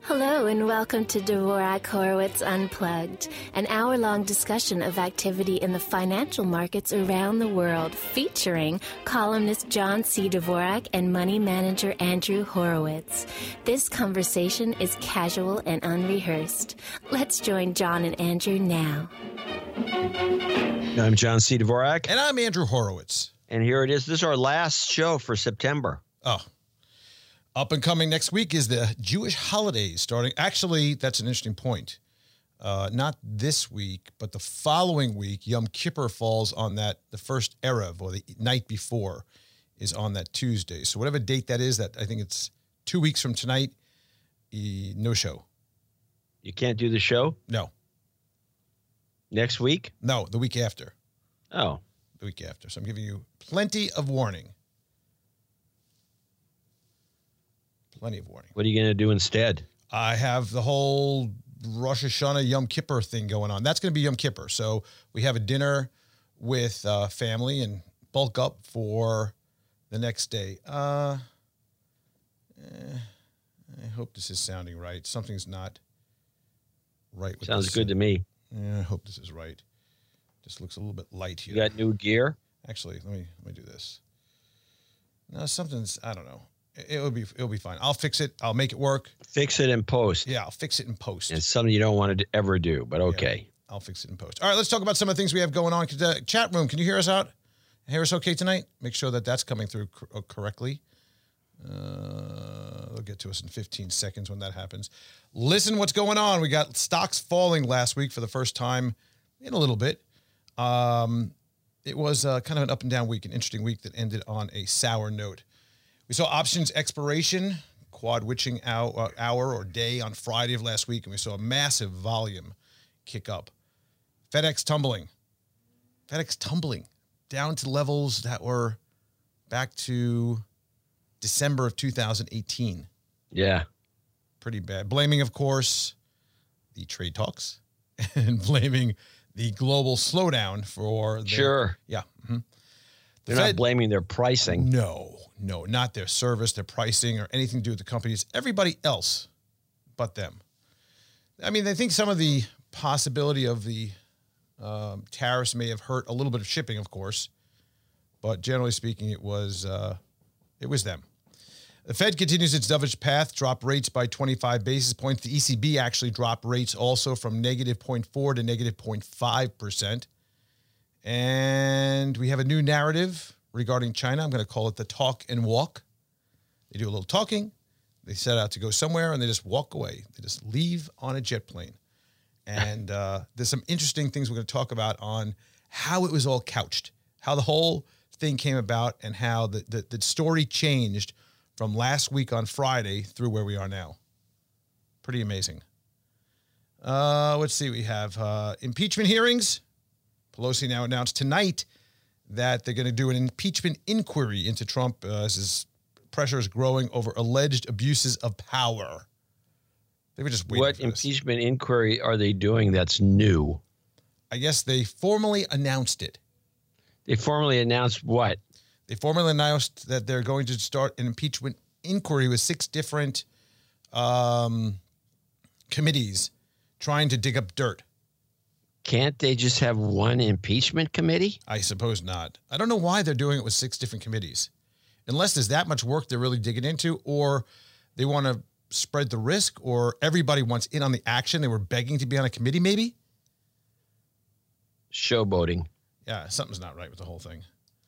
Hello and welcome to Dvorak Horowitz Unplugged, an hour-long discussion of activity in the financial markets around the world, featuring columnist John C. Dvorak and money manager Andrew Horowitz. This conversation is casual and unrehearsed. Let's join John and Andrew now. I'm John C. Dvorak. And I'm Andrew Horowitz. And here it is. This is our last show for September. Oh. Up and coming next week is the Jewish holidays starting. Actually, that's an interesting point. Not this week, but the following week, Yom Kippur falls on the first Erev, or the night before, is on that Tuesday. So whatever date that is, that I think it's 2 weeks from tonight, no show. You can't do the show? No. Next week? No, the week after. Oh. The week after. So I'm giving you plenty of warning. Plenty of warning. What are you going to do instead? I have the whole Rosh Hashanah Yom Kippur thing going on. That's going to be Yom Kippur. So we have a dinner with family and bulk up for the next day. I hope this is sounding right. Something's not right with Sounds this. good to me. Yeah, I hope this is right. Just looks a little bit light here. You got new gear? Actually, let me do this. No, something's, I don't know. It'll be fine. I'll fix it. I'll make it work. Fix it in post. Yeah, I'll fix it in post. It's something you don't want to ever do, but okay. Yeah, I'll fix it in post. All right, let's talk about some of the things we have going on. Chat room, can you hear us out? Hear us okay tonight? Make sure that that's coming through correctly. They'll get to us in 15 seconds when that happens. Listen what's going on. We got stocks falling last week for the first time in a little bit. It was kind of an up and down week, an interesting week that ended on a sour note. We saw options expiration, quad witching hour or day on Friday of last week, and we saw a massive volume kick up. FedEx tumbling down to levels that were back to December of 2018. Yeah. Pretty bad. Blaming, of course, the trade talks and blaming the global slowdown for Sure. Yeah. Mm-hmm. They're not blaming their pricing. No, not their service, their pricing, or anything to do with the companies. Everybody else but them. I mean, I think some of the possibility of the tariffs may have hurt a little bit of shipping, of course, but generally speaking, it was them. The Fed continues its dovish path, dropped rates by 25 basis points. The ECB actually dropped rates also from negative 0.4 to negative 0.5%. And we have a new narrative regarding China. I'm going to call it the talk and walk. They do a little talking. They set out to go somewhere, and they just walk away. They just leave on a jet plane. And there's some interesting things we're going to talk about on how it was all couched, how the whole thing came about, and how the story changed from last week on Friday through where we are now. Pretty amazing. Let's see. We have impeachment hearings. Pelosi now announced tonight that they're going to do an impeachment inquiry into Trump as his pressure is growing over alleged abuses of power. They were just waiting What for this. impeachment inquiry are they doing that's new? I guess they formally announced it. They formally announced what? They formally announced that they're going to start an impeachment inquiry with 6 different committees trying to dig up dirt. Can't they just have one impeachment committee? I suppose not. I don't know why they're doing it with 6 different committees. Unless there's that much work they're really digging into, or they want to spread the risk, or everybody wants in on the action. They were begging to be on a committee, maybe? Showboating. Yeah, something's not right with the whole thing.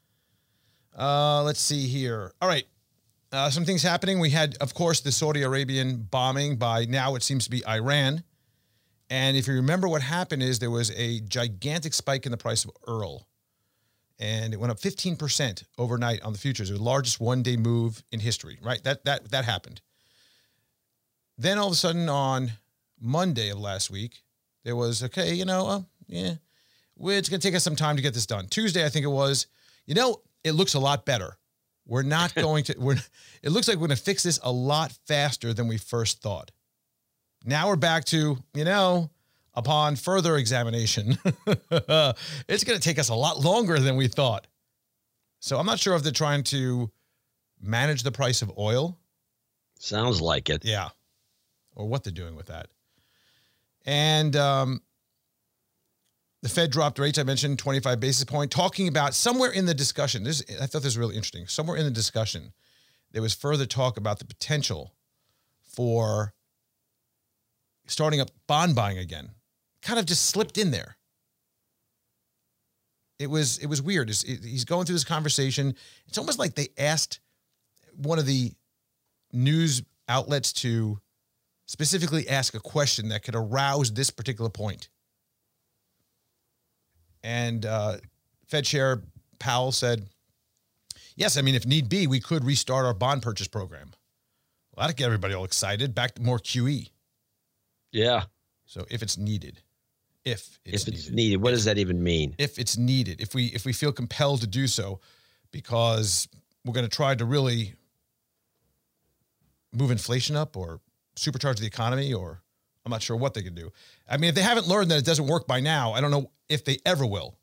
Let's see here. All right. Some things happening. We had, of course, the Saudi Arabian bombing by now it seems to be Iran. And if you remember what happened is there was a gigantic spike in the price of oil. And it went up 15% overnight on the futures. It was the largest one-day move in history, right? That happened. Then all of a sudden on Monday of last week, there was, it's going to take us some time to get this done. Tuesday, I think it was, it looks a lot better. We're not going to, it looks like we're going to fix this a lot faster than we first thought. Now we're back to, upon further examination, it's going to take us a lot longer than we thought. So I'm not sure if they're trying to manage the price of oil. Sounds like it. Yeah. or what they're doing with that. And the Fed dropped rates, I mentioned 25 basis point, talking about somewhere in the discussion. I thought this was really interesting. Somewhere in the discussion, there was further talk about the potential for starting up bond buying again. Kind of just slipped in there. It was weird. He's going through this conversation. It's almost like they asked one of the news outlets to specifically ask a question that could arouse this particular point. And Fed Chair Powell said, yes, I mean, if need be, we could restart our bond purchase program. Well, that'd get everybody all excited. Back to more QE. Yeah. So if it's needed. If it's needed. What does that even mean? If it's needed. If we feel compelled to do so, because we're going to try to really move inflation up or supercharge the economy, or I'm not sure what they could do. I mean, if they haven't learned that it doesn't work by now, I don't know if they ever will.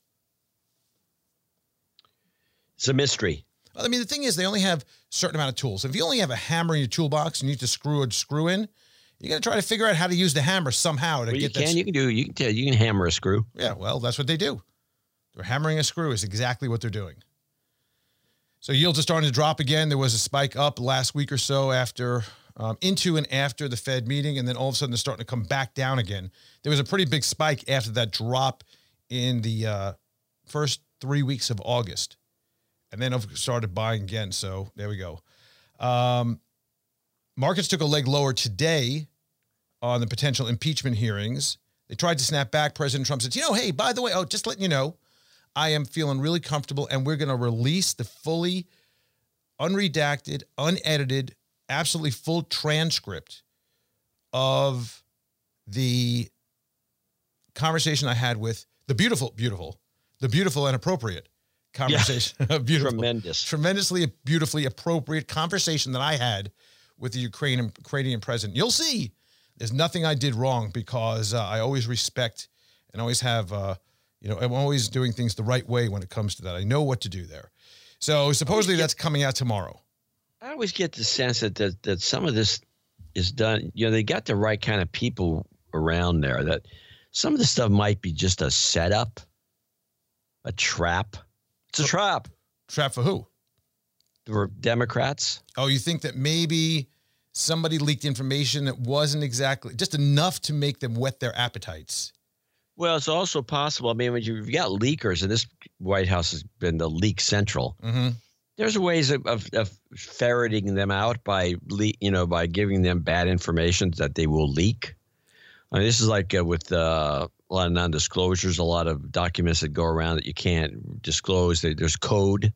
It's a mystery. Well, I mean, the thing is, they only have a certain amount of tools. If you only have a hammer in your toolbox and you need to screw a screw in, you got to try to figure out how to use the hammer somehow to get that. You can hammer a screw. Yeah, well, that's what they do. They're hammering a screw is exactly what they're doing. So yields are starting to drop again. There was a spike up last week or so after, into and after the Fed meeting, and then all of a sudden they're starting to come back down again. There was a pretty big spike after that drop in the first 3 weeks of August, and then I've started buying again. So there we go. Markets took a leg lower today on the potential impeachment hearings. They tried to snap back. President Trump said, hey, by the way, just letting you know, I am feeling really comfortable, and we're going to release the fully unredacted, unedited, absolutely full transcript of the conversation I had with the beautiful and appropriate conversation. Yeah. Beautiful. Tremendously beautifully appropriate conversation that I had with the Ukrainian president. You'll see there's nothing I did wrong, because I always respect and always have, I'm always doing things the right way when it comes to that. I know what to do there. So supposedly that's coming out tomorrow. I always get the sense that some of this is done. They got the right kind of people around there, that some of the stuff might be just a setup, a trap. It's a trap. Trap for who? For Democrats. Oh, you think that maybe somebody leaked information that wasn't exactly just enough to make them whet their appetites? Well, it's also possible. I mean, when you've got leakers, and this White House has been the leak central, there's ways of ferreting them out by giving them bad information that they will leak. I mean, this is like with a lot of non-disclosures, a lot of documents that go around that you can't disclose. There's code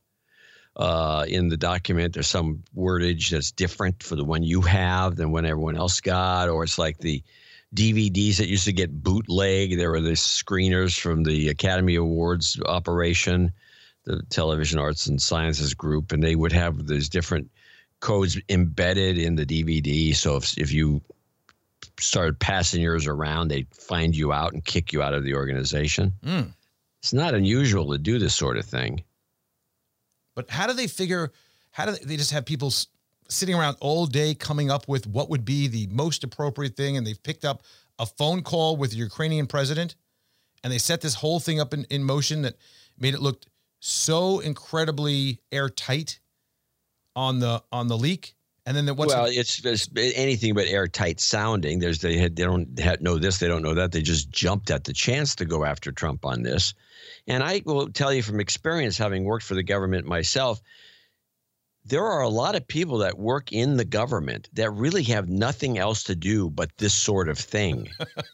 in the document. There's some wordage that's different for the one you have than what everyone else got, or it's like the DVDs that used to get bootleg. There were the screeners from the Academy Awards operation, the Television Arts and Sciences Group, and they would have these different codes embedded in the DVD. So if you started passing yours around, they'd find you out and kick you out of the organization. It's not unusual to do this sort of thing. But how do they just have people sitting around all day coming up with what would be the most appropriate thing, and they've picked up a phone call with the Ukrainian president, and they set this whole thing up in motion that made it look so incredibly airtight on the leak? And then it's anything but airtight sounding. They don't know this, they don't know that. They just jumped at the chance to go after Trump on this. And I will tell you from experience, having worked for the government myself, there are a lot of people that work in the government that really have nothing else to do but this sort of thing.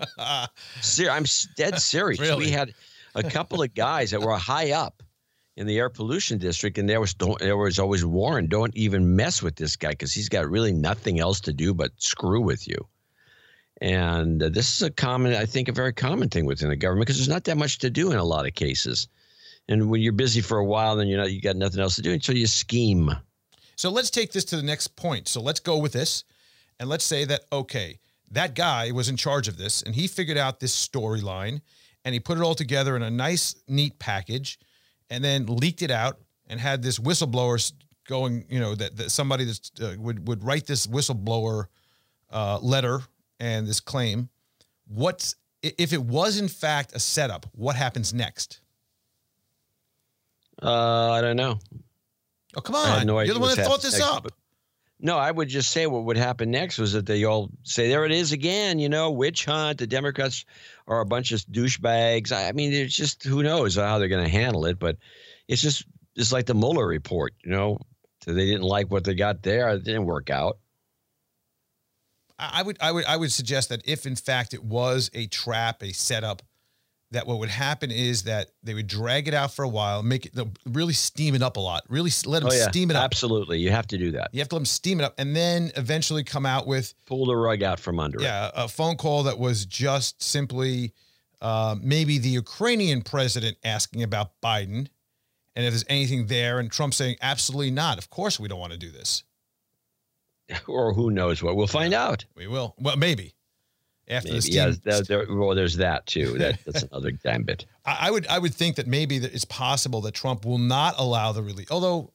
I'm dead serious. Really? We had a couple of guys that were high up in the air pollution district, and there was always warned, don't even mess with this guy because he's got really nothing else to do but screw with you. And this is I think a very common thing within the government, because there's not that much to do in a lot of cases. And when you're busy for a while, then you got nothing else to do until you scheme. So let's take this to the next point. So let's go with this, and let's say that, okay, that guy was in charge of this, and he figured out this storyline, and he put it all together in a nice, neat package, and then leaked it out and had this whistleblower going, that somebody that would write this whistleblower letter and this claim, if it was in fact a setup, what happens next? I don't know. Oh, come on. No, you're the one that thought this up. No, I would just say what would happen next was that they all say, there it is again, witch hunt. The Democrats are a bunch of douchebags. I mean, it's just, who knows how they're going to handle it. But it's like the Mueller report, They didn't like what they got there. It didn't work out. I would suggest that if in fact it was a trap, a setup, that what would happen is that they would drag it out for a while, really steam it up a lot, really let them steam it up. Absolutely. You have to do that. You have to let them steam it up and then eventually come out with. Pull the rug out from under it. Yeah, a phone call that was just simply maybe the Ukrainian president asking about Biden and if there's anything there, and Trump saying, absolutely not. Of course we don't want to do this. Or who knows what. We'll find out. We will. Well, maybe. After this team. Yeah, there's that too. That's another gambit. I would think that maybe that it's possible that Trump will not allow the release. Although,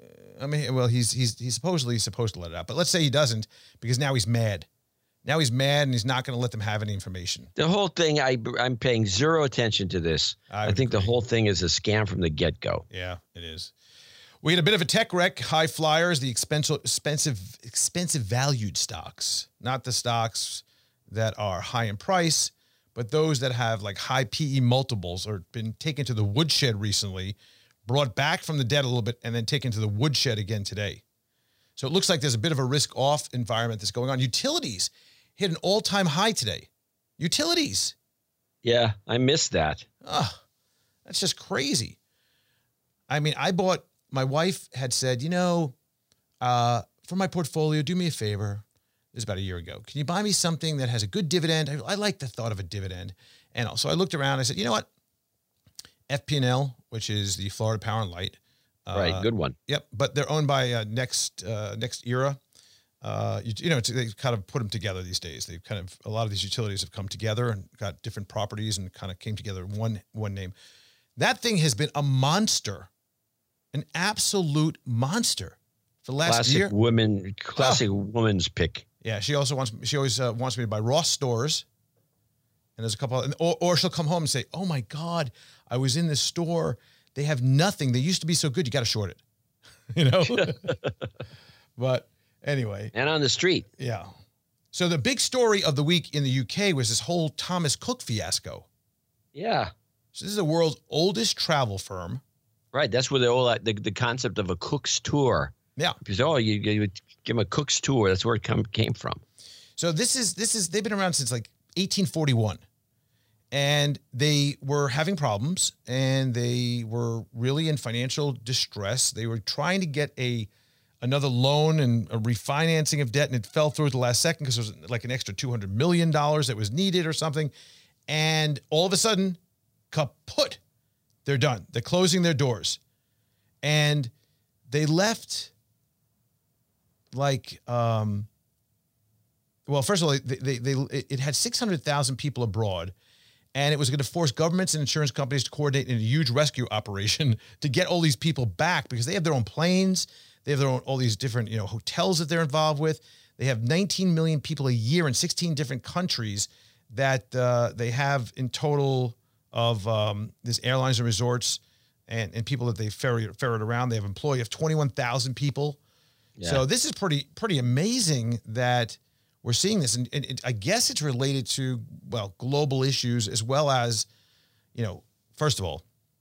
he's supposedly supposed to let it out. But let's say he doesn't, because now he's mad. Now he's mad, and he's not going to let them have any information. The whole thing, I'm paying zero attention to this. I think the whole thing is a scam from the get-go. Yeah, it is. We had a bit of a tech wreck. High flyers, the expensive valued stocks, not the stocks that are high in price, but those that have like high PE multiples or been taken to the woodshed recently, brought back from the dead a little bit, and then taken to the woodshed again today. So it looks like there's a bit of a risk-off environment that's going on. Utilities hit an all-time high today. Utilities. Yeah, I missed that. Oh, that's just crazy. I mean, my wife had said, for my portfolio, do me a favor. This is about a year ago. Can you buy me something that has a good dividend? I like the thought of a dividend. And so I looked around. I said, you know what? FP&L, which is the Florida Power and Light. Right, good one. Yep, but they're owned by Next Era. They kind of put them together these days. A lot of these utilities have come together and got different properties and kind of came together in one name. That thing has been a monster, an absolute monster for the last year. Classic woman's pick. Yeah, she always wants me to buy Ross Stores, and there's a couple, or she'll come home and say, "Oh my God, I was in this store. They have nothing. They used to be so good. You got to short it," But anyway, and on the street, yeah. So the big story of the week in the UK was this whole Thomas Cook fiasco. Yeah. So this is the world's oldest travel firm. Right. That's where the concept of a Cook's tour. Yeah. Because you give them a Cook's tour. That's where it came from. So this is they've been around since like 1841, and they were having problems, and they were really in financial distress. They were trying to get another loan and a refinancing of debt, and it fell through at the last second because there was like an extra $200 million that was needed or something. And all of a sudden, kaput. They're done. They're closing their doors. And they left first of all, it had 600,000 people abroad, and it was going to force governments and insurance companies to coordinate in a huge rescue operation to get all these people back, because they have their own planes. They have all these different, hotels that they're involved with. They have 19 million people a year in 16 different countries that they have in total of these airlines and resorts and people that they ferret around. They have employee of 21,000 people. Yeah. So this is pretty amazing that we're seeing this. And I guess it's related to, global issues as well as, first of all,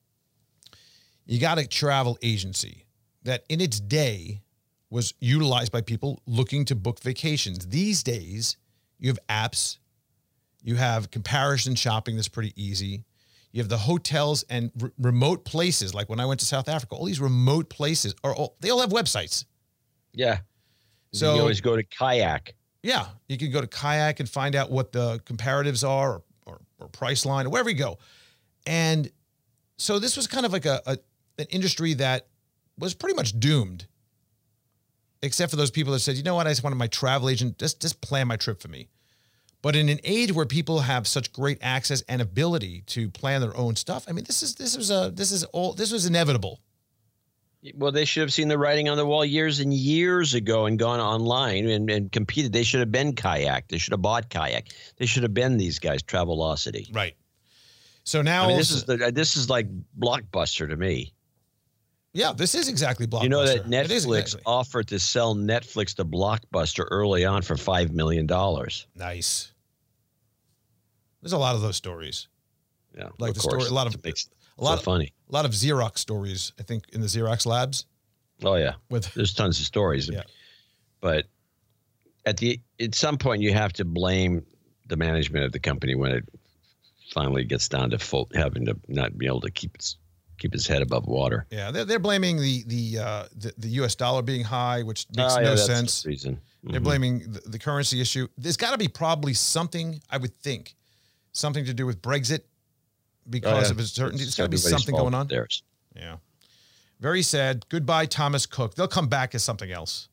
you got a travel agency that in its day was utilized by people looking to book vacations. These days, you have apps, you have comparison shopping that's pretty easy. You have the hotels and remote places. Like when I went to South Africa, all these remote places they all have websites. Yeah. So you always go to Kayak. Yeah. You can go to Kayak and find out what the comparatives are or Priceline or wherever you go. And so this was kind of like an industry that was pretty much doomed, except for those people that said, you know what, I just wanted my travel agent, just plan my trip for me. But in an age where people have such great access and ability to plan their own stuff, I mean, this was inevitable. Well, they should have seen the writing on the wall years and years ago and gone online and competed. They should have been Kayak. They should have bought Kayak. They should have been these guys, Travelocity. Right. So now I mean, this is like Blockbuster to me. Yeah, this is exactly Blockbuster. You know that Netflix offered to sell Netflix to Blockbuster early on for $5 million. Nice. There's a lot of those stories. Yeah, like the story. A lot of funny. A lot of Xerox stories. I think in the Xerox labs. Oh yeah, there's tons of stories. Yeah. But at some point you have to blame the management of the company when it finally gets down to having to not be able to keep its head above water. Yeah, they're blaming the U.S. dollar being high, which makes no sense. The reason. Mm-hmm. They're blaming the currency issue. There's got to be probably something, I would think, something to do with Brexit because of uncertainty. There's got to be something going on. Yeah. Very sad. Goodbye, Thomas Cook. They'll come back as something else.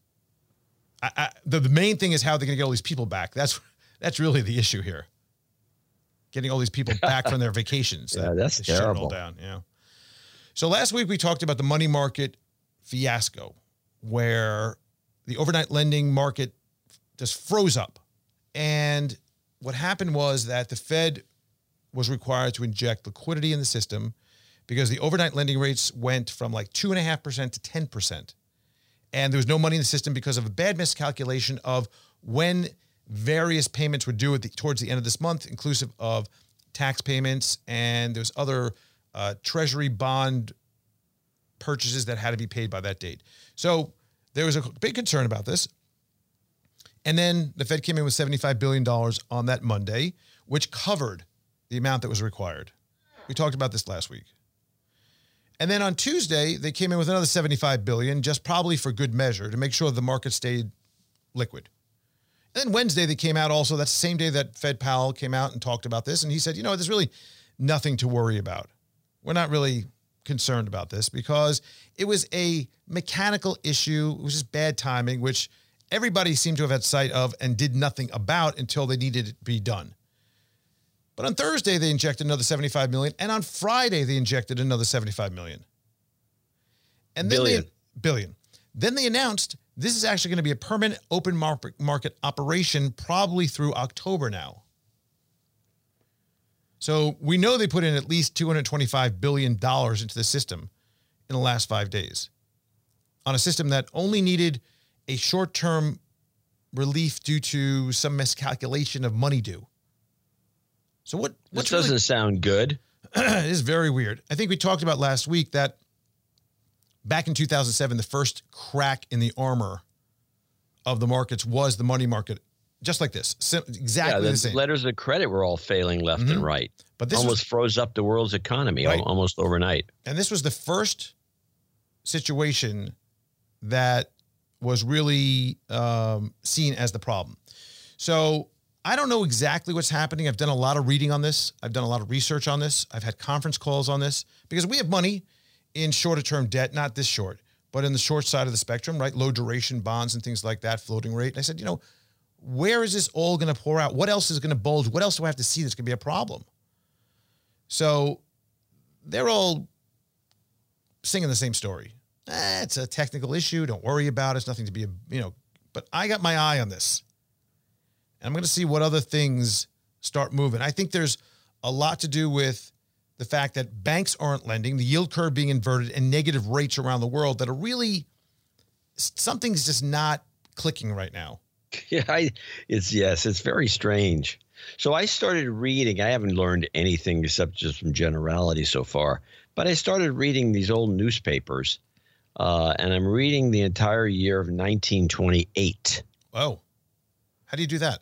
The main thing is how they're going to get all these people back. That's really the issue here. Getting all these people back from their vacations. That's terrible. Down. Yeah. So last week we talked about the money market fiasco where the overnight lending market just froze up. And what happened was that the Fed was required to inject liquidity in the system because the overnight lending rates went from like 2.5% to 10%. And there was no money in the system because of a bad miscalculation of when various payments were due towards the end of this month, inclusive of tax payments, and there's other treasury bond purchases that had to be paid by that date. So there was a big concern about this. And then the Fed came in with $75 billion on that Monday, which covered the amount that was required. We talked about this last week. And then on Tuesday, they came in with another $75 billion, just probably for good measure, to make sure the market stayed liquid. And then Wednesday, they came out also, that's the same day that Fed Powell came out and talked about this. And he said, there's really nothing to worry about. We're not really concerned about this because it was a mechanical issue. It was just bad timing, which everybody seemed to have had sight of and did nothing about until they needed it to be done. But on Thursday, they injected another $75 million. And on Friday, they injected another $75 million. And then billion. Then they announced this is actually going to be a permanent open market operation probably through October now. So we know they put in at least $225 billion into the system in the last 5 days on a system that only needed a short-term relief due to some miscalculation of money due. So what doesn't sound good. It is very weird. I think we talked about last week that back in 2007, the first crack in the armor of the markets was the money market, just like this. Exactly the same. Letters of credit were all failing left and right. But this almost froze up the world's economy almost overnight. And this was the first situation that was really seen as the problem. So I don't know exactly what's happening. I've done a lot of reading on this. I've done a lot of research on this. I've had conference calls on this because we have money in shorter term debt, not this short, but in the short side of the spectrum, right? Low duration bonds and things like that, floating rate. And I said, where is this all going to pour out? What else is going to bulge? What else do I have to see that's going to be a problem? So they're all singing the same story. It's a technical issue. Don't worry about it. It's nothing to be, but I got my eye on this. And I'm going to see what other things start moving. I think there's a lot to do with the fact that banks aren't lending, the yield curve being inverted, and negative rates around the world that are really, something's just not clicking right now. Yeah, it's very strange. So I started reading. I haven't learned anything except just from generality so far. But I started reading these old newspapers, and I'm reading the entire year of 1928. Wow. How do you do that?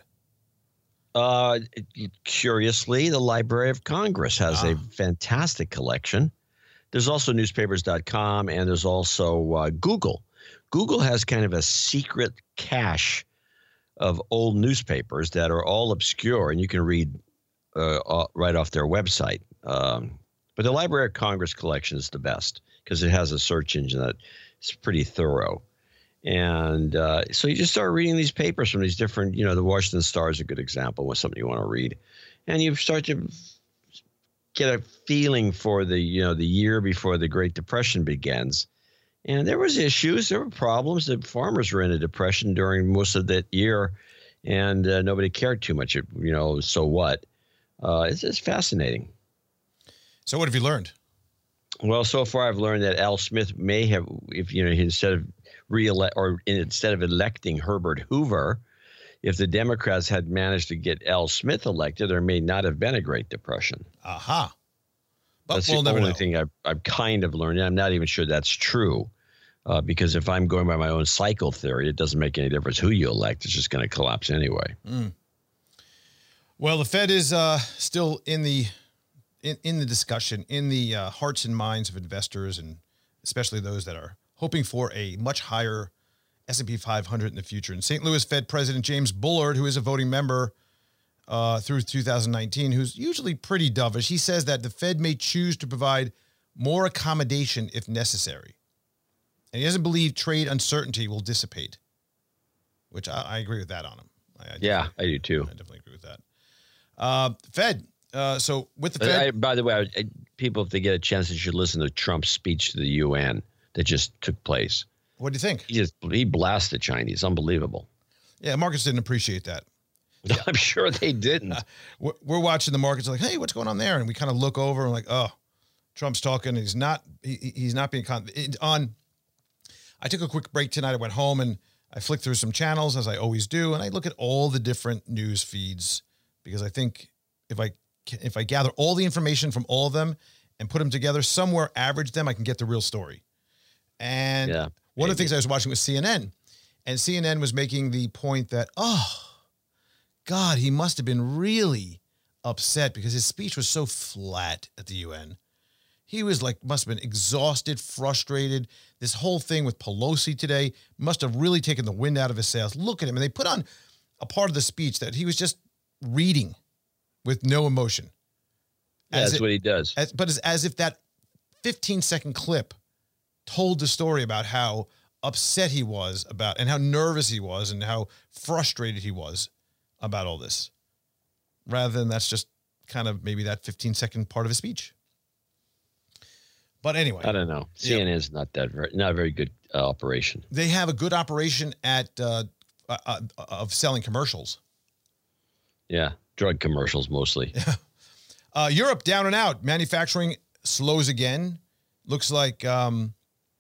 Curiously, the Library of Congress has a fantastic collection. There's also newspapers.com, and there's also Google. Google has kind of a secret cache of old newspapers that are all obscure, and you can read right off their website. But the Library of Congress collection is the best because it has a search engine that's pretty thorough. And so you just start reading these papers from these different, the Washington Star is a good example of something you want to read. And you start to get a feeling for the year before the Great Depression begins. And there was issues, there were problems. The farmers were in a depression during most of that year, and nobody cared too much. So what? It's fascinating. So what have you learned? Well, so far I've learned that Al Smith may have, instead of electing Herbert Hoover, if the Democrats had managed to get Al Smith elected, there may not have been a Great Depression. Aha. But That's we'll the never only know. thing I've kind of learned. And I'm not even sure that's true, because if I'm going by my own cycle theory, it doesn't make any difference who you elect. It's just going to collapse anyway. Well, the Fed is still in the discussion, in the hearts and minds of investors, and especially those that are hoping for a much higher S&P 500 in the future. And St. Louis Fed President James Bullard, who is a voting member through 2019, who's usually pretty dovish, he says that the Fed may choose to provide more accommodation if necessary. And he doesn't believe trade uncertainty will dissipate, which I agree with that on him. I do too. I definitely agree with that. Fed. So with the Fed. By the way, people, if they get a chance, they should listen to Trump's speech to the UN that just took place. What do you think? He blasted the Chinese. Unbelievable. Yeah, markets didn't appreciate that. Yeah. I'm sure they didn't. We're watching the markets like, hey, what's going on there? And we kind of look over and like, oh, Trump's talking. He's not being I took a quick break tonight. I went home and I flicked through some channels, as I always do, and I look at all the different news feeds, because I think if I gather all the information from all of them and put them together, somewhere average them, I can get the real story. And one of the things I was watching was CNN, and CNN was making the point that, oh, God, he must have been really upset because his speech was so flat at the UN. He was must have been exhausted, frustrated. This whole thing with Pelosi today must have really taken the wind out of his sails. Look at him. And they put on a part of the speech that he was just reading with no emotion. That's what he does. But as if that 15-second clip told the story about how upset he was about, and how nervous he was, and how frustrated he was about all this, rather than that's just kind of maybe that 15-second part of his speech. But anyway, I don't know. CNN is not a very good operation. They have a good operation of selling commercials. Yeah, drug commercials mostly. Europe down and out. Manufacturing slows again. Looks like Draghi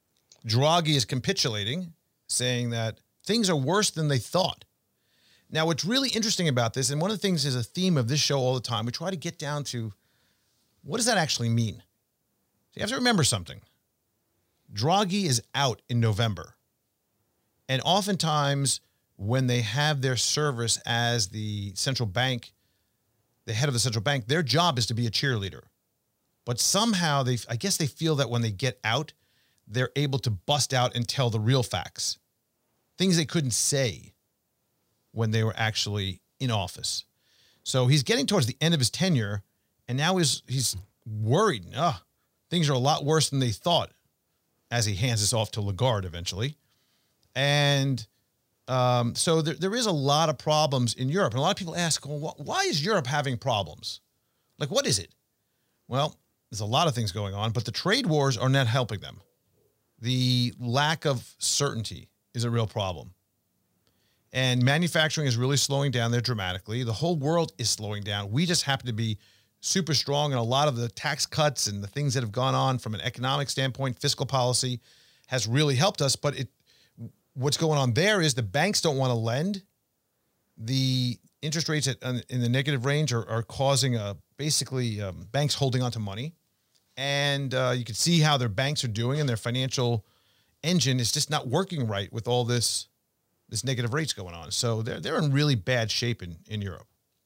is capitulating, saying that things are worse than they thought. Now, what's really interesting about this, and one of the things is a theme of this show all the time, we try to get down to what does that actually mean? So you have to remember something. Draghi is out in November. And oftentimes when they have their service as the central bank, the head of the central bank, their job is to be a cheerleader. But somehow I guess they feel that when they get out, they're able to bust out and tell the real facts. Things they couldn't say when they were actually in office. So he's getting towards the end of his tenure, and now he's worried. Things are a lot worse than they thought, as he hands this off to Lagarde eventually. And so there is a lot of problems in Europe. And a lot of people ask, well, why is Europe having problems? What is it? Well, there's a lot of things going on, but the trade wars are not helping them. The lack of certainty is a real problem. And manufacturing is really slowing down there dramatically. The whole world is slowing down. We just happen to be super strong, and a lot of the tax cuts and the things that have gone on from an economic standpoint, fiscal policy has really helped us. But what's going on there is the banks don't want to lend. The interest rates in the negative range are causing basically banks holding on to money. And you can see how their banks are doing, and their financial engine is just not working right with all this negative rates going on. So they're in really bad shape in Europe.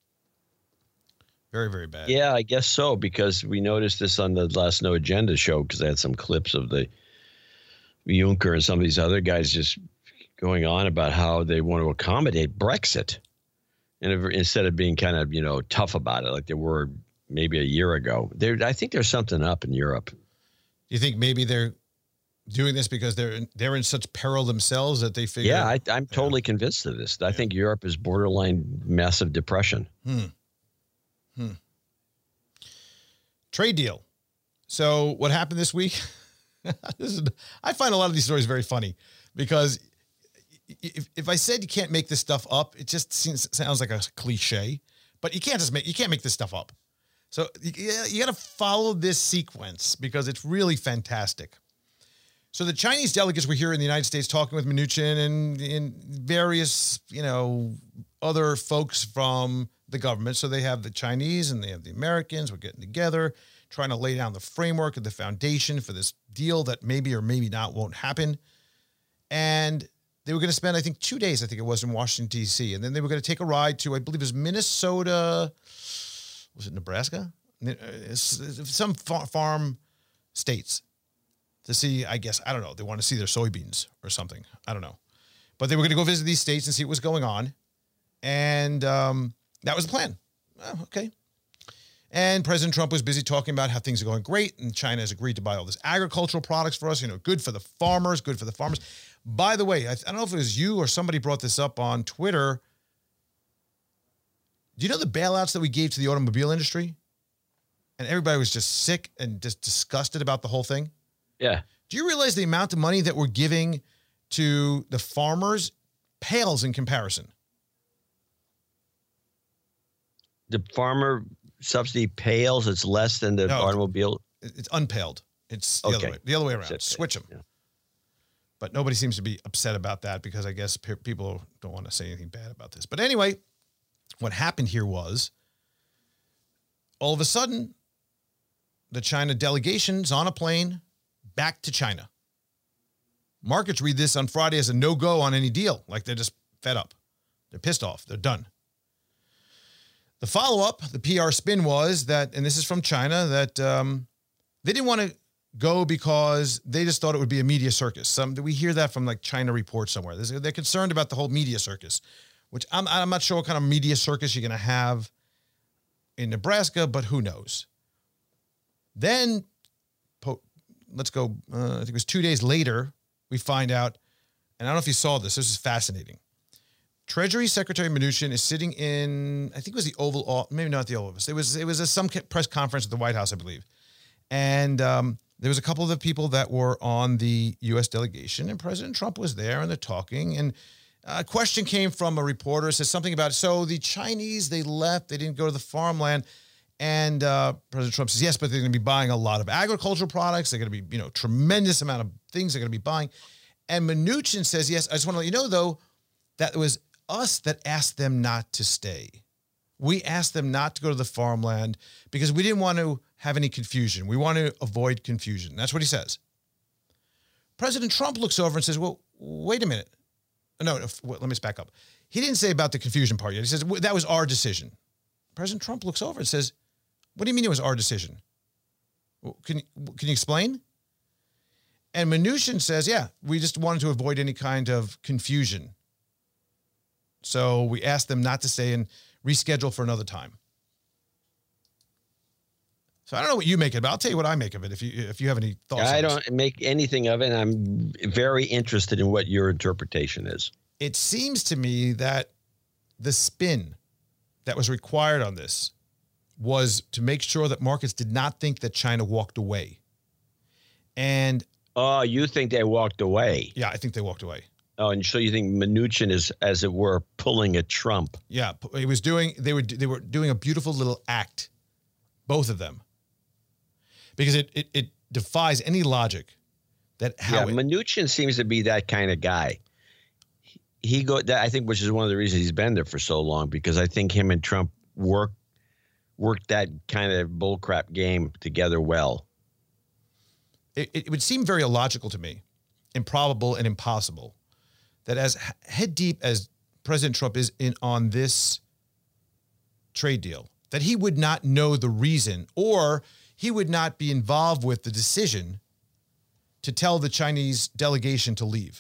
Very, very bad. Yeah, I guess so, because we noticed this on the last No Agenda show, because I had some clips of the Juncker and some of these other guys just going on about how they want to accommodate Brexit, and instead of being kind of tough about it like they were maybe a year ago. I think there's something up in Europe. You think maybe they're doing this because they're in such peril themselves that they figure? Yeah, I'm totally convinced of this. I think Europe is borderline massive depression. Trade deal. So what happened this week? I find a lot of these stories very funny because if I said you can't make this stuff up, it just sounds like a cliche. But you can't make this stuff up. So you got to follow this sequence because it's really fantastic. So the Chinese delegates were here in the United States talking with Mnuchin and various, other folks from the government. So they have the Chinese and they have the Americans. We're getting together, trying to lay down the framework of the foundation for this deal that maybe or maybe not won't happen. And they were going to spend, I think, 2 days, in Washington, D.C. And then they were going to take a ride to, I believe it was Minnesota. Was it Nebraska? Some farm states to see, I don't know. They want to see their soybeans or something. I don't know. But they were going to go visit these states and see what was going on. And that was the plan. Oh, okay. And President Trump was busy talking about how things are going great. And China has agreed to buy all this agricultural products for us, good for the farmers, good for the farmers. By the way, I don't know if it was you or somebody brought this up on Twitter. Do you know the bailouts that we gave to the automobile industry? And everybody was just sick and just disgusted about the whole thing. Yeah. Do you realize the amount of money that we're giving to the farmers pales in comparison? The farmer subsidy pales. It's less than the automobile. It's unpaled. It's the other way around. Switch them. Yeah. But nobody seems to be upset about that because I guess people don't want to say anything bad about this. But anyway, what happened here was all of a sudden, the China delegation's on a plane back to China. Markets read this on Friday as a no-go on any deal. Like they're just fed up. They're pissed off. They're done. The follow-up, the PR spin was that, and this is from China, that they didn't want to go because they just thought it would be a media circus. We hear that from like China Report somewhere. They're concerned about the whole media circus, which I'm not sure what kind of media circus you're going to have in Nebraska, but who knows? Then, let's go, I think it was 2 days later, we find out, and I don't know if you saw this. This is fascinating. Treasury Secretary Mnuchin is sitting in, I think it was the Oval Office, maybe not the Oval Office. It was some press conference at the White House, I believe. And there was a couple of the people that were on the U.S. delegation, and President Trump was there, and they're talking. And a question came from a reporter, says something about, so the Chinese, they left, they didn't go to the farmland. And President Trump says, yes, but they're going to be buying a lot of agricultural products. They're going to be, tremendous amount of things they're going to be buying. And Mnuchin says, yes, I just want to let you know, though, that it was us that asked them not to stay. We asked them not to go to the farmland because we didn't want to have any confusion. We want to avoid confusion. That's what he says. President Trump looks over and says, well, wait a minute. No, let me just back up. He didn't say about the confusion part yet. He says, that was our decision. President Trump looks over and says, what do you mean it was our decision? Can you explain? And Mnuchin says, yeah, we just wanted to avoid any kind of confusion. So we asked them not to stay and reschedule for another time. So I don't know what you make of it, but I'll tell you what I make of it if you have any thoughts. I don't make anything of it. I'm very interested in what your interpretation is. It seems to me that the spin that was required on this was to make sure that markets did not think that China walked away. And oh, you think they walked away? Yeah, I think they walked away. Oh, and so you think Mnuchin is, as it were, pulling a Trump? Yeah, they were doing a beautiful little act, both of them, because it defies any logic that how. Yeah, Mnuchin seems to be that kind of guy. I think, which is one of the reasons he's been there for so long, because I think him and Trump worked that kind of bullcrap game together well. It would seem very illogical to me, improbable and impossible, that as head deep as President Trump is on this trade deal, that he would not know the reason, or he would not be involved with the decision to tell the Chinese delegation to leave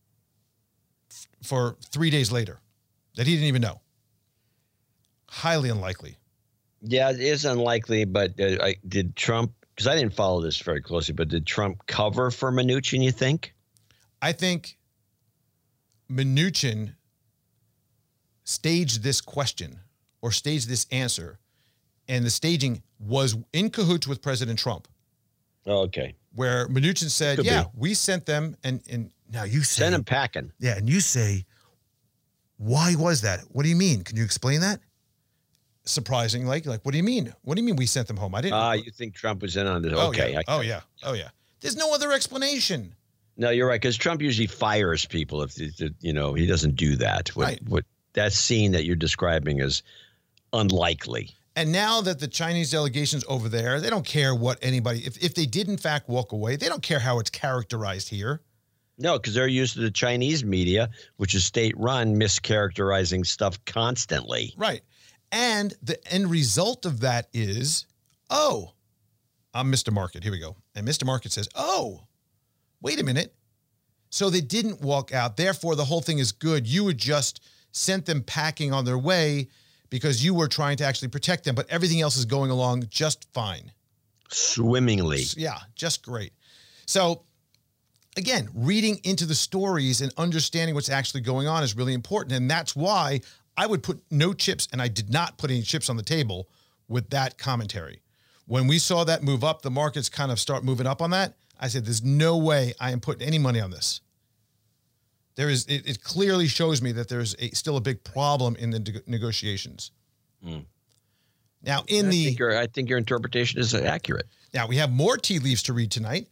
for 3 days later, that he didn't even know. Highly unlikely. Yeah, it is unlikely, but did Trump, because I didn't follow this very closely, but did Trump cover for Mnuchin, you think? I think Mnuchin staged this question or staged this answer, and the staging was in cahoots with President Trump. Oh, okay. where Mnuchin said, Could yeah, be. we sent them, and now you say, Send them packing. yeah, and you say, why was that? What do you mean? Can you explain that? Surprising, like, what do you mean? What do you mean we sent them home? I didn't. You think Trump was in on this? Oh, Okay. yeah. Oh, yeah. Oh, yeah. There's no other explanation. No, you're right, because Trump usually fires people if he doesn't do that. Right. What that scene that you're describing is unlikely. And now that the Chinese delegation's over there, they don't care what anybody, if they did in fact walk away, they don't care how it's characterized here. No, because they're used to the Chinese media, which is state-run, mischaracterizing stuff constantly. Right. And the end result of that is, oh, I'm Mr. Market. Here we go. And Mr. Market says, oh, wait a minute. So they didn't walk out. Therefore, the whole thing is good. You had just sent them packing on their way because you were trying to actually protect them, but everything else is going along just fine. Swimmingly. Yeah, just great. So again, reading into the stories and understanding what's actually going on is really important. And that's why I would put no chips, and I did not put any chips on the table with that commentary. When we saw that move up, the markets kind of start moving up on that. I said, there's no way I am putting any money on this. It clearly shows me that there's still a big problem in the negotiations. Now, I think your interpretation is accurate. Now, we have more tea leaves to read tonight.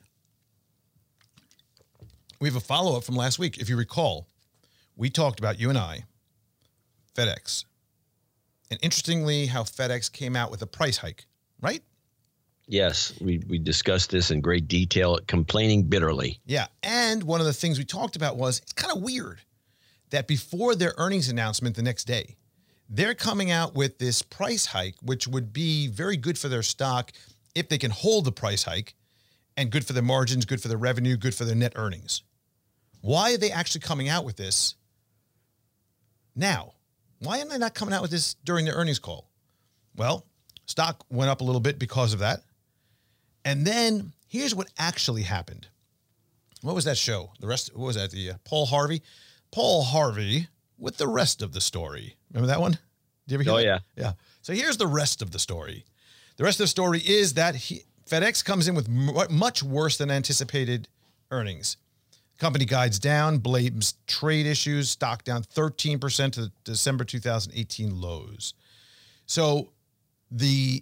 We have a follow-up from last week. If you recall, we talked about, you and I, FedEx. And interestingly, how FedEx came out with a price hike, right? Yes, we discussed this in great detail, complaining bitterly. Yeah, and one of the things we talked about was, it's kind of weird that before their earnings announcement the next day, they're coming out with this price hike, which would be very good for their stock if they can hold the price hike, and good for their margins, good for their revenue, good for their net earnings. Why are they actually coming out with this now? Why am I not coming out with this during the earnings call? Well, stock went up a little bit because of that. And then here's what actually happened. What was that show? What was that? The Paul Harvey? Paul Harvey with the rest of the story. Remember that one? Did you ever hear that? Yeah. Yeah. So here's the rest of the story. The rest of the story is that FedEx comes in with much worse than anticipated earnings. Company guides down, blames trade issues, stock down 13% to the December 2018 lows. So the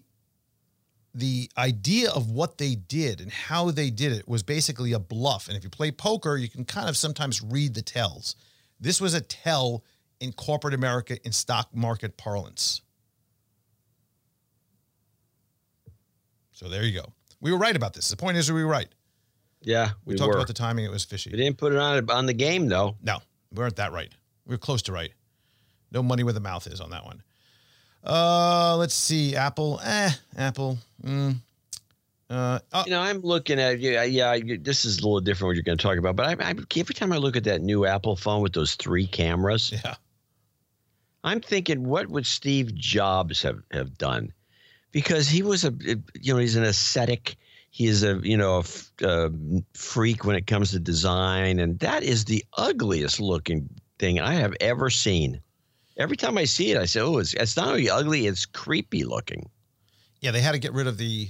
idea of what they did and how they did it was basically a bluff. And if you play poker, you can kind of sometimes read the tells. This was a tell in corporate America in stock market parlance. So there you go. We were right about this. The point is, we were right. Yeah, we talked about the timing. It was fishy. We didn't put it on the game, though. No, we weren't that right. We were close to right. No money where the mouth is on that one. Let's see. Apple. Apple. I'm looking at this is a little different what you're going to talk about, but every time I look at that new Apple phone with those 3 cameras, yeah, I'm thinking, what would Steve Jobs have done? Because he was he's an ascetic. He is a freak when it comes to design, and that is the ugliest looking thing I have ever seen. Every time I see it, I say, "Oh, it's not only ugly; it's creepy looking." Yeah, they had to get rid of the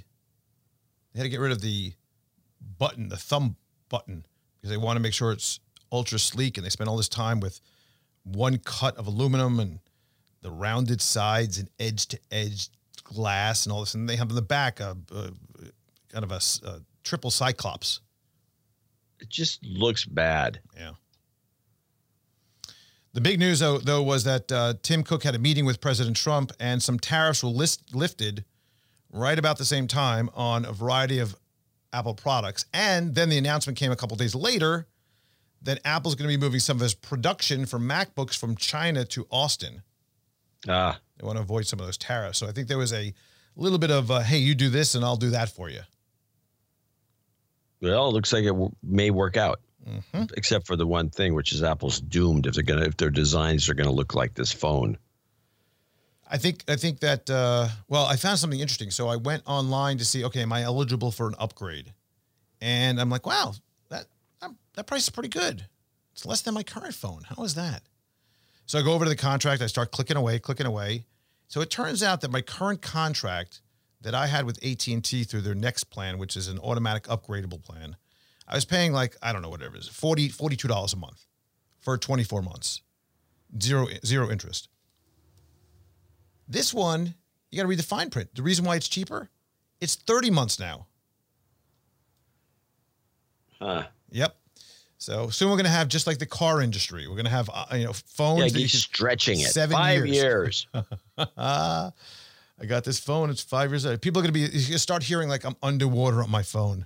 button, the thumb button, because they want to make sure it's ultra sleek, and they spent all this time with one cut of aluminum and the rounded sides and edge to edge glass and all this, and they have in the back kind of a triple cyclops. It just looks bad. Yeah. The big news, though, was that Tim Cook had a meeting with President Trump, and some tariffs were lifted right about the same time on a variety of Apple products. And then the announcement came a couple days later that Apple's going to be moving some of its production for MacBooks from China to Austin. They want to avoid some of those tariffs. So I think there was a little bit of, hey, you do this and I'll do that for you. Well, it looks like it may work out, except for the one thing, which is Apple's doomed if their designs are going to look like this phone. I think that I found something interesting. So I went online to see, okay, am I eligible for an upgrade? And I'm like, wow, that price is pretty good. It's less than my current phone. How is that? So I go over to the contract. I start clicking away. So it turns out that my current contract that I had with AT&T through their Next plan, which is an automatic upgradable plan, I was paying like, I don't know, whatever it is, $42 a month for 24 months. Zero interest. This one, you got to read the fine print. The reason why it's cheaper, it's 30 months now. Huh. Yep. So soon we're going to have, just like the car industry, we're going to have phones. Yeah, that you he's can, stretching it. 7 5 years. I got this phone. It's 5 years old. People are going to start hearing like I'm underwater on my phone.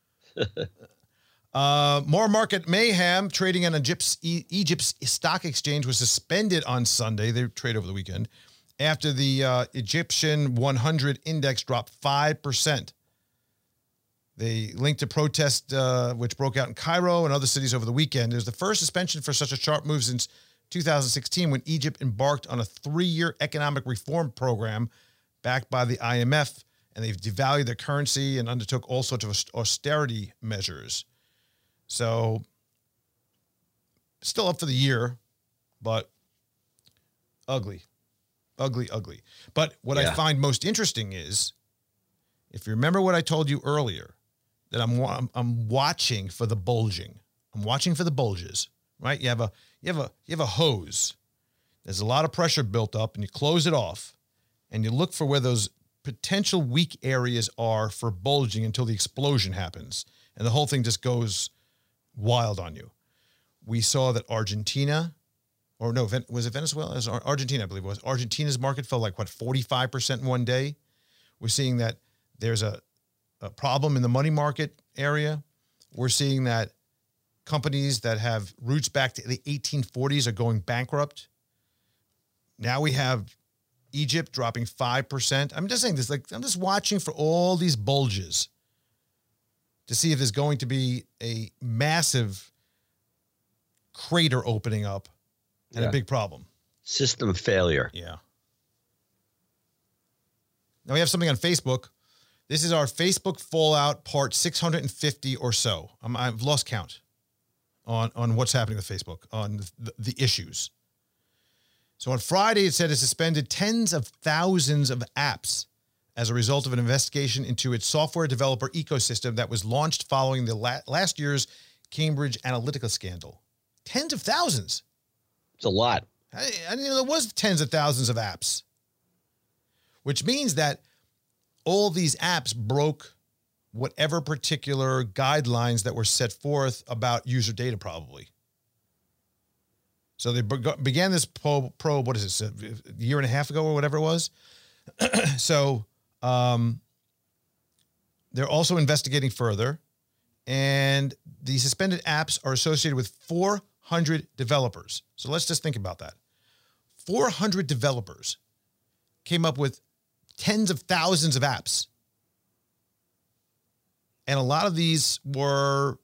More market mayhem. Trading on Egypt's stock exchange was suspended on Sunday. They trade over the weekend after the Egyptian 100 index dropped 5%. They linked to protest which broke out in Cairo and other cities over the weekend. It was the first suspension for such a sharp move since 2016, when Egypt embarked on a 3-year economic reform program backed by the IMF, and they've devalued their currency and undertook all sorts of austerity measures. So, still up for the year, but ugly. But what I find most interesting is, if you remember what I told you earlier, that I'm watching for the bulging. I'm watching for the bulges, right? You have a hose. There's a lot of pressure built up, and you close it off, and you look for where those potential weak areas are for bulging until the explosion happens, and the whole thing just goes wild on you. We saw that Argentina, or no, was it Venezuela? Argentina, I believe it was. Argentina's market fell like, 45% in one day. We're seeing that there's a problem in the money market area. We're seeing that companies that have roots back to the 1840s are going bankrupt. Now we have Egypt dropping 5%. I'm just saying this, like, I'm just watching for all these bulges to see if there's going to be a massive crater opening up and a big problem. System failure. Yeah. Now we have something on Facebook. This is our Facebook Fallout part 650 or so. I've lost count on what's happening with Facebook, on the issues. So on Friday, it said it suspended tens of thousands of apps as a result of an investigation into its software developer ecosystem that was launched following the last year's Cambridge Analytica scandal. Tens of thousands. It's a lot. I didn't know there was tens of thousands of apps, which means that all these apps broke whatever particular guidelines that were set forth about user data, probably. So they began this probe, what is this, a year and a half ago or whatever it was? So they're also investigating further, and the suspended apps are associated with 400 developers. So let's just think about that. 400 developers came up with tens of thousands of apps. And a lot of these were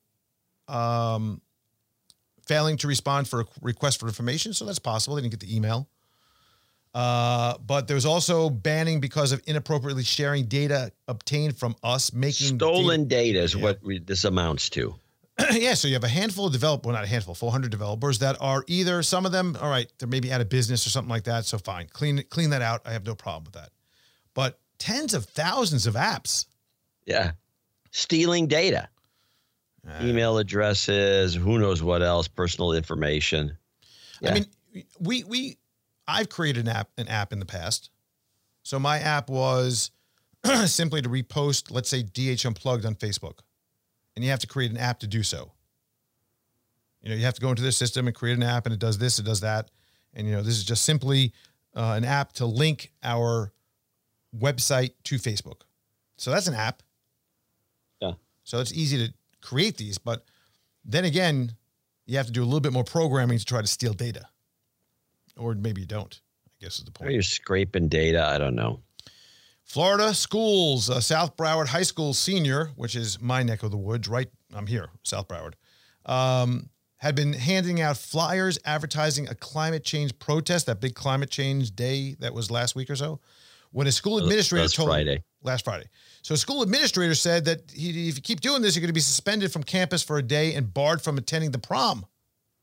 failing to respond for a request for information. So that's possible. They didn't get the email. But there was also banning because of inappropriately sharing data obtained from us, making stolen data is what this amounts to. Yeah, so you have a handful of developers, well, not a handful, 400 developers that are either, some of them, all right, they're maybe out of business or something like that. So fine, clean that out. I have no problem with that. But tens of thousands of apps. Yeah. Stealing data. Email addresses, who knows what else, personal information. Yeah. I mean, I've created an app in the past. So my app was simply to repost, let's say, DH Unplugged on Facebook. And you have to create an app to do so. You know, you have to go into this system and create an app, and it does this, it does that. And, this is just simply an app to link our website to Facebook. So that's an app. Yeah. So it's easy to create these, but then again, you have to do a little bit more programming to try to steal data. Or maybe you don't, I guess is the point. Or you're scraping data. I don't know. Florida schools, South Broward High School senior, which is my neck of the woods, right? I'm here, South Broward, had been handing out flyers advertising a climate change protest, that big climate change day that was last week or so. When a school administrator last Friday. So a school administrator said that if you keep doing this, you're going to be suspended from campus for a day and barred from attending the prom.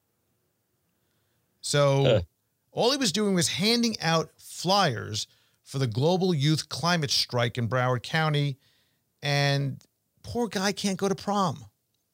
So all he was doing was handing out flyers for the global youth climate strike in Broward County, and poor guy can't go to prom.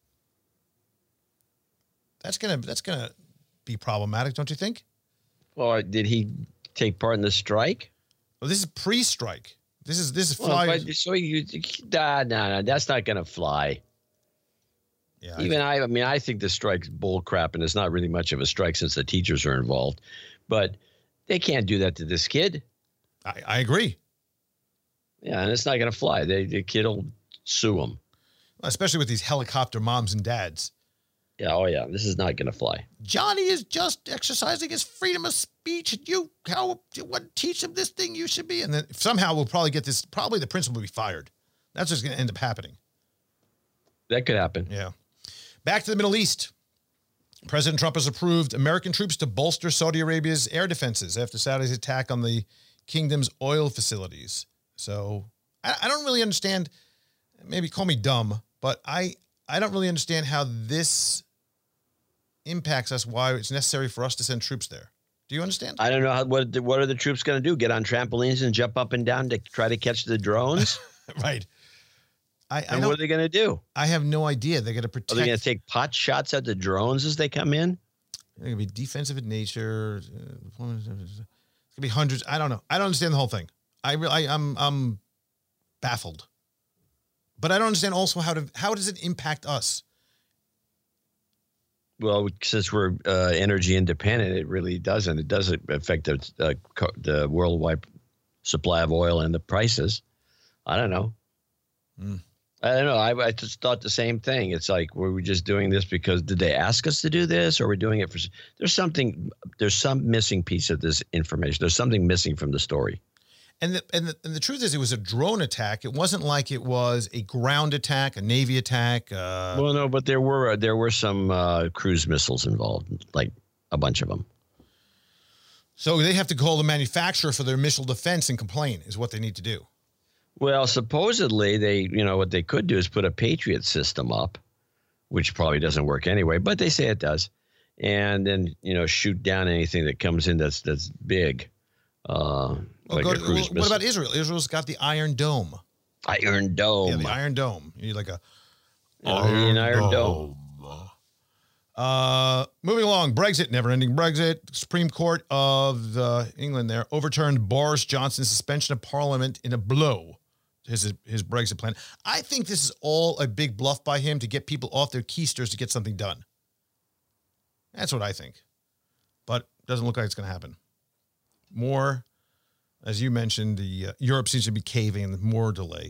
That's gonna be problematic, don't you think? Well, did he take part in the strike? Well, this is pre-strike. This is Well, fly. no, that's not going to fly. Yeah, Even I think the strike's bull crap, and it's not really much of a strike since the teachers are involved. But they can't do that to this kid. I agree. Yeah, and it's not going to fly. The kid will sue him. Especially with these helicopter moms and dads. Yeah, oh yeah, this is not going to fly. Johnny is just exercising his freedom of speech. You teach him this thing you should be. And then somehow we'll probably get this. Probably the principal will be fired. That's what's going to end up happening. That could happen. Yeah. Back to the Middle East. President Trump has approved American troops to bolster Saudi Arabia's air defenses after Saudi's attack on the kingdom's oil facilities. So I don't really understand. Maybe call me dumb, but I don't really understand how this impacts us, why it's necessary for us to send troops there. Do you understand? I don't know what are the troops going to do? Get on trampolines and jump up and down to try to catch the drones? Right. And what are they going to do? I have no idea. They're going to protect. Are they going to take pot shots at the drones as they come in? They're going to be defensive in nature. It's going to be hundreds. I don't know. I don't understand the whole thing. I'm baffled. But I don't understand also how does it impact us? Well, since we're energy independent, it really doesn't. It doesn't affect the worldwide supply of oil and the prices. I don't know. I don't know. I just thought the same thing. It's like, were we just doing this because did they ask us to do this, or we're doing it for? There's some missing piece of this information. There's something missing from the story. And the truth is, it was a drone attack. It wasn't like it was a ground attack, a Navy attack. Well, no, but there were some cruise missiles involved, like a bunch of them. So they have to call the manufacturer for their missile defense and complain is what they need to do. Well, supposedly what they could do is put a Patriot system up, which probably doesn't work anyway, but they say it does, and then shoot down anything that comes in that's big. Like what about Israel? Israel's got the Iron Dome. Iron Dome. Yeah, the Iron Dome. You need like a Iron Dome. Moving along, Brexit, never-ending Brexit. Supreme Court of England there overturned Boris Johnson's suspension of Parliament in a blow. His Brexit plan. I think this is all a big bluff by him to get people off their keisters to get something done. That's what I think. But doesn't look like it's going to happen. More, as you mentioned, the Europe seems to be caving and more delay.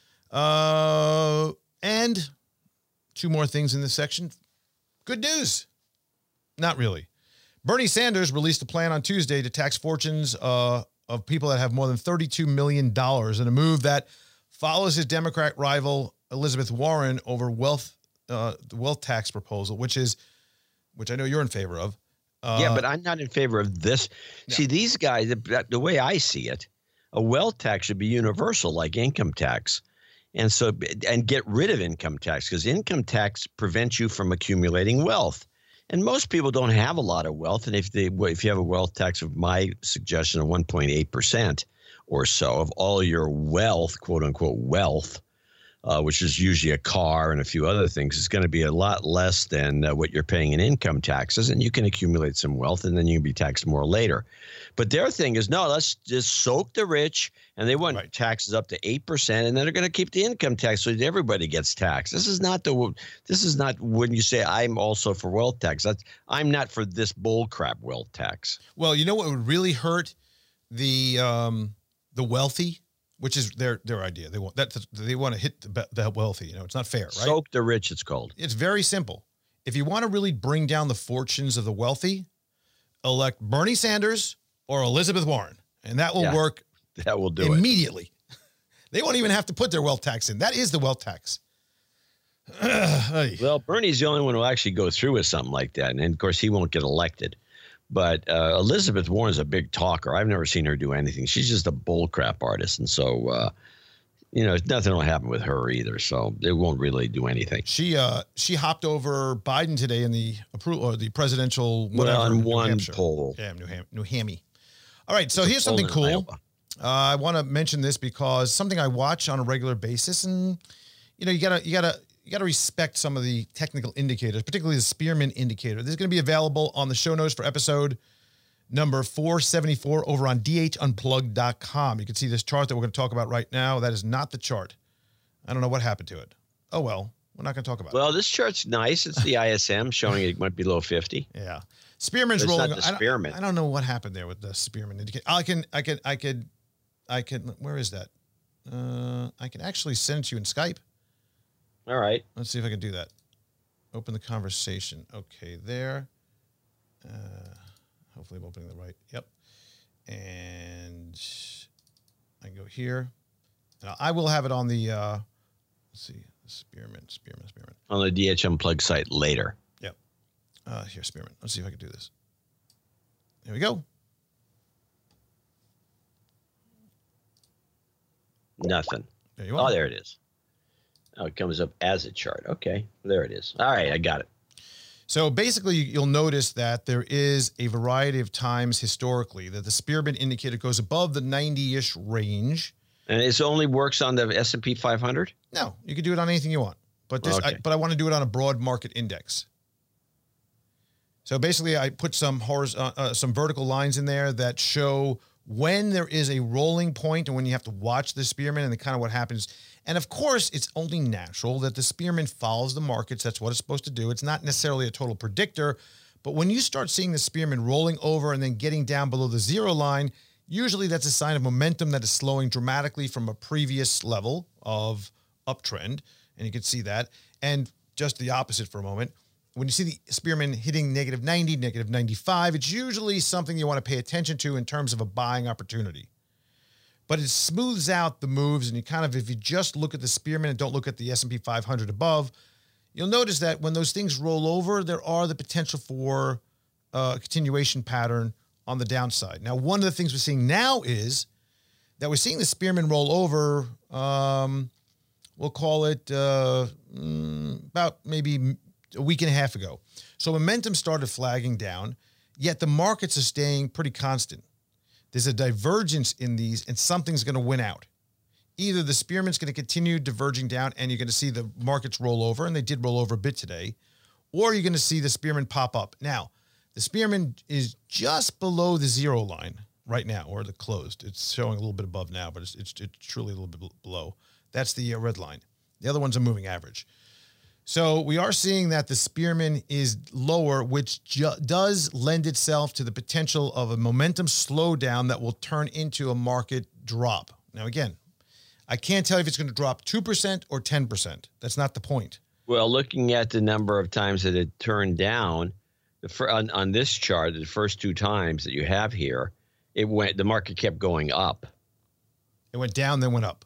And two more things in this section. Good news. Not really. Bernie Sanders released a plan on Tuesday to tax fortunes of people that have more than $32 million in a move that follows his Democrat rival Elizabeth Warren over the wealth tax proposal, which I know you're in favor of. Yeah, but I'm not in favor of this. No. See, these guys, the way I see it, a wealth tax should be universal like income tax. And get rid of income tax, because income tax prevents you from accumulating wealth. And most people don't have a lot of wealth. And if you have a wealth tax of my suggestion of 1.8% or so of all your wealth, quote unquote wealth, which is usually a car and a few other things, it's going to be a lot less than what you're paying in income taxes. And you can accumulate some wealth and then you can be taxed more later. But their thing is, no, let's just soak the rich. And they want taxes up to 8%. And then they're going to keep the income tax so that everybody gets taxed. This is not when you say I'm also for wealth tax. I'm not for this bull crap wealth tax. Well, you know what would really hurt the wealthy? Which is their idea. They want to hit the wealthy. It's not fair, right? Soak the rich, it's called. It's very simple. If you want to really bring down the fortunes of the wealthy, elect Bernie Sanders or Elizabeth Warren, and that will work. That will do immediately. They won't even have to put their wealth tax in. That is the wealth tax. Well, Bernie's the only one who will actually go through with something like that, and of course he won't get elected. But Elizabeth Warren's a big talker. I've never seen her do anything. She's just a bullcrap artist. And so, nothing will happen with her either. So it won't really do anything. She hopped over Biden today in the approval or the presidential on one poll. Yeah, New Hampshire. All right. So here's something cool. I want to mention this because something I watch on a regular basis, and you gotta respect some of the technical indicators, particularly the Spearman indicator. This is going to be available on the show notes for episode number 474 over on dhunplugged.com. You can see this chart that we're going to talk about right now. That is not the chart. I don't know what happened to it. Oh well, we're not going to talk about it. Well, this chart's nice. It's the ISM showing it might be below 50. Yeah, Spearman's It's rolling. not the Spearman. I don't know what happened there with the Spearman indicator. I can. Where is that? I can actually send it to you in Skype. All right. Let's see if I can do that. Open the conversation. Okay, there. Hopefully I'm opening the right. Yep. And I can go here. Now, I will have it on the, let's see, Spearman. On the DH Unplugged site later. Yep. Here, Spearman. Let's see if I can do this. There we go. Nothing. There you are. Oh, there it is. Oh, it comes up as a chart. Okay, there it is. All right, I got it. So basically, you'll notice that there is a variety of times historically that the Spearman indicator goes above the 90-ish range. And it only works on the S&P 500? No, you can do it on anything you want. But Okay. I want to do it on a broad market index. So basically, I put some vertical lines in there that show when there is a rolling point and when you have to watch the Spearman and kind of what happens. And of course, it's only natural that the Spearman follows the markets. That's what it's supposed to do. It's not necessarily a total predictor. But when you start seeing the Spearman rolling over and then getting down below the zero line, usually that's a sign of momentum that is slowing dramatically from a previous level of uptrend. And you can see that. And just the opposite for a moment. When you see the Spearman hitting negative 90, negative 95, it's usually something you want to pay attention to in terms of a buying opportunity. But it smooths out the moves, and you kind of, if you just look at the Spearman and don't look at the S&P 500 above, you'll notice that when those things roll over, there are the potential for a continuation pattern on the downside. Now, one of the things we're seeing now is that we're seeing the Spearman roll over, we'll call it about maybe a week and a half ago. So momentum started flagging down, yet the markets are staying pretty constant. There's a divergence in these, and something's going to win out. Either the Spearman's going to continue diverging down, and you're going to see the markets roll over, and they did roll over a bit today, or you're going to see the Spearman pop up. Now, the Spearman is just below the zero line right now, or the closed. It's showing a little bit above now, but it's truly a little bit below. That's the red line. The other one's a moving average. So we are seeing that the Spearman is lower, which does lend itself to the potential of a momentum slowdown that will turn into a market drop. Now, again, I can't tell you if it's going to drop 2% or 10%. That's not the point. Well, looking at the number of times that it turned down, on this chart, the first two times that you have here, the market kept going up. It went down, then went up.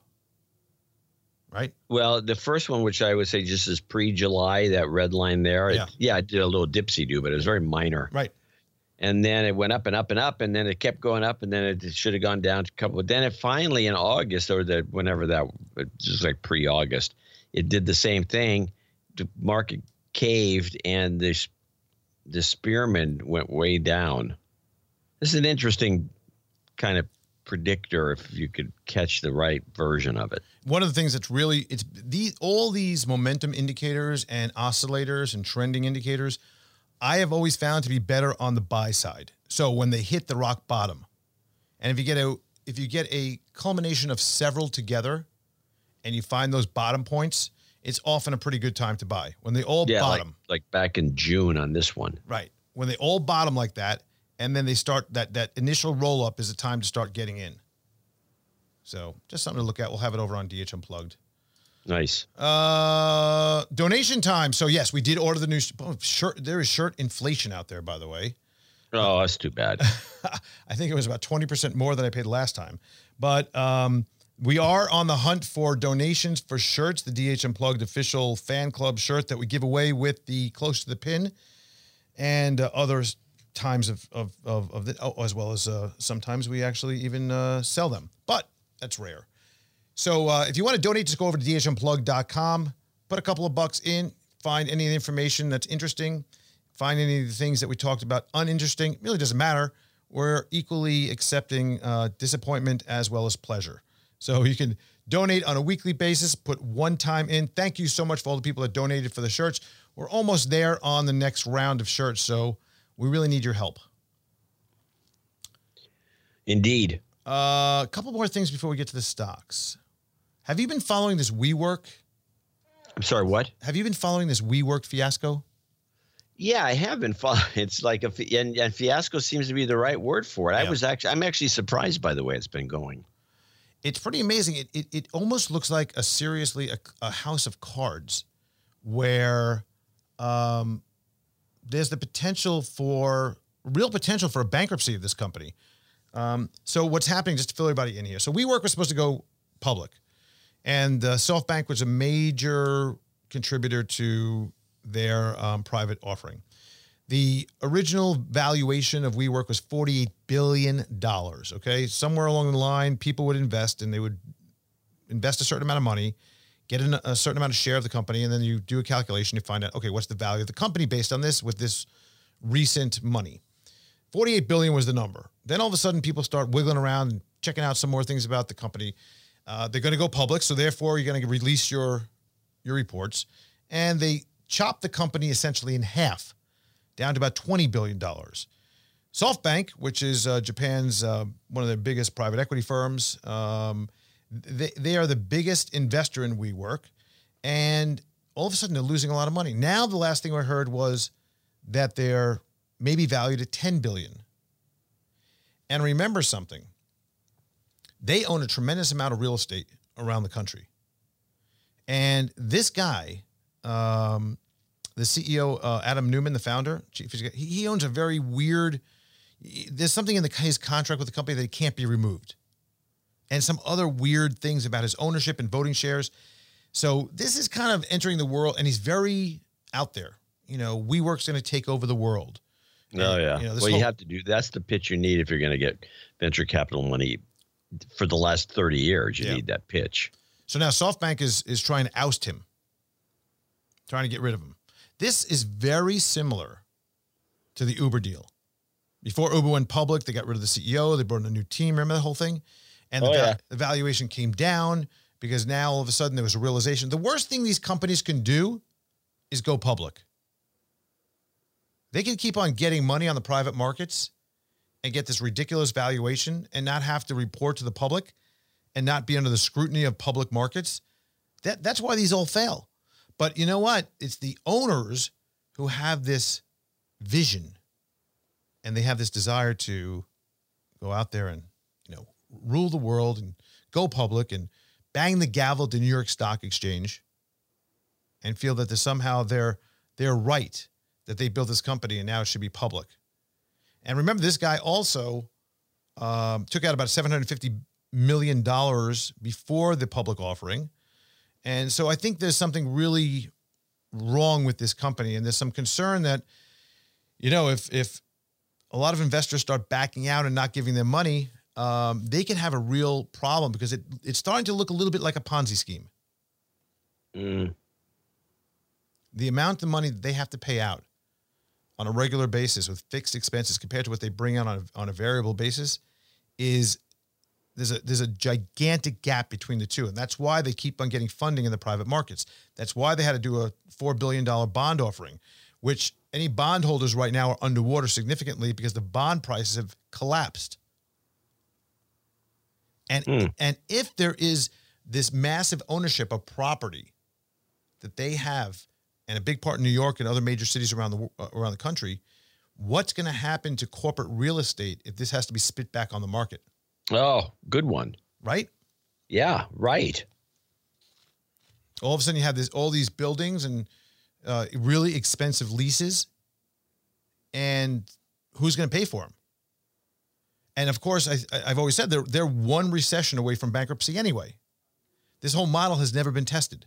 Right? Well, the first one, which I would say just is pre-July, that red line there. Yeah. It did a little dipsy-do, but it was very minor. Right. And then it went up and up and up, and then it kept going up, and then it should have gone down to a couple. Then it finally in August, or whenever that, just like pre-August, it did the same thing. The market caved, and the Spearman went way down. This is an interesting kind of predictor if you could catch the right version of it. One of the things that's really, all these momentum indicators and oscillators and trending indicators, I have always found to be better on the buy side. So when they hit the rock bottom, and if you get a culmination of several together and you find those bottom points, it's often a pretty good time to buy. When they all bottom. Like back in June on this one. Right. When they all bottom like that, and then they start that initial roll up is a time to start getting in. So just something to look at. We'll have it over on DH Unplugged. Nice. Donation time. So yes, we did order the new shirt. There is shirt inflation out there, by the way. Oh, that's too bad. I think it was about 20% more than I paid last time. But we are on the hunt for donations for shirts, the DH Unplugged official fan club shirt that we give away with the Close to the Pin and other times as well as sometimes we actually even sell them. But that's rare. So if you want to donate, just go over to dhunplugged.com, put a couple of bucks in, find any of the information that's interesting, find any of the things that we talked about uninteresting. It really doesn't matter. we're equally accepting disappointment as well as pleasure. So you can donate on a weekly basis, put one time in. Thank you so much for all the people that donated for the shirts. We're almost there on the next round of shirts, so we really need your help. Indeed. A couple more things before we get to the stocks. Have you been following this WeWork? I'm sorry, what? Have you been following this WeWork fiasco? Yeah, I have been following. It's like and fiasco seems to be the right word for it. Yeah. I'm actually surprised by the way it's been going. It's pretty amazing. It almost looks like a house of cards where there's the real potential for a bankruptcy of this company. So what's happening, just to fill everybody in here. So WeWork was supposed to go public, and SoftBank was a major contributor to their private offering. The original valuation of WeWork was $48 billion, okay? Somewhere along the line, people would invest, and they would invest a certain amount of money, get a certain amount of share of the company, and then you do a calculation to find out, okay, what's the value of the company based on this with this recent money? 48 billion was the number. Then all of a sudden, people start wiggling around and checking out some more things about the company. They're going to go public, so therefore you're going to release your reports. And they chop the company essentially in half, down to about $20 billion. SoftBank, which is Japan's one of the biggest private equity firms, they are the biggest investor in WeWork, and all of a sudden they're losing a lot of money. Now the last thing I heard was that they're maybe valued at $10 billion. And remember something. They own a tremendous amount of real estate around the country. And this guy, the CEO, Adam Neumann, the founder, he owns a very weird, there's something in his contract with the company that can't be removed. And some other weird things about his ownership and voting shares. So this is kind of entering the world, and he's very out there. WeWork's going to take over the world. Oh, yeah. You have to do, that's the pitch you need if you're going to get venture capital money for the last 30 years. You need that pitch. So now SoftBank is trying to oust him, trying to get rid of him. This is very similar to the Uber deal. Before Uber went public, they got rid of the CEO. They brought in a new team. Remember the whole thing? And the valuation came down because now all of a sudden there was a realization. The worst thing these companies can do is go public. They can keep on getting money on the private markets and get this ridiculous valuation and not have to report to the public and not be under the scrutiny of public markets. That's why these all fail. But you know what? It's the owners who have this vision, and they have this desire to go out there and, rule the world and go public and bang the gavel to New York Stock Exchange and feel that somehow they're right, that they built this company and now it should be public. And remember, this guy also took out about $750 million before the public offering. And so I think there's something really wrong with this company. And there's some concern that, if a lot of investors start backing out and not giving them money, they can have a real problem because it's starting to look a little bit like a Ponzi scheme. The amount of money that they have to pay out on a regular basis with fixed expenses compared to what they bring out on a variable basis is there's a gigantic gap between the two. And that's why they keep on getting funding in the private markets. That's why they had to do a $4 billion bond offering, which any bondholders right now are underwater significantly because the bond prices have collapsed. And if there is this massive ownership of property that they have, and a big part in New York and other major cities around the country, what's going to happen to corporate real estate if this has to be spit back on the market? Oh, good one. Right? Yeah, right. All of a sudden you have all these buildings and really expensive leases, and who's going to pay for them? And of course, I've always said they're one recession away from bankruptcy anyway. This whole model has never been tested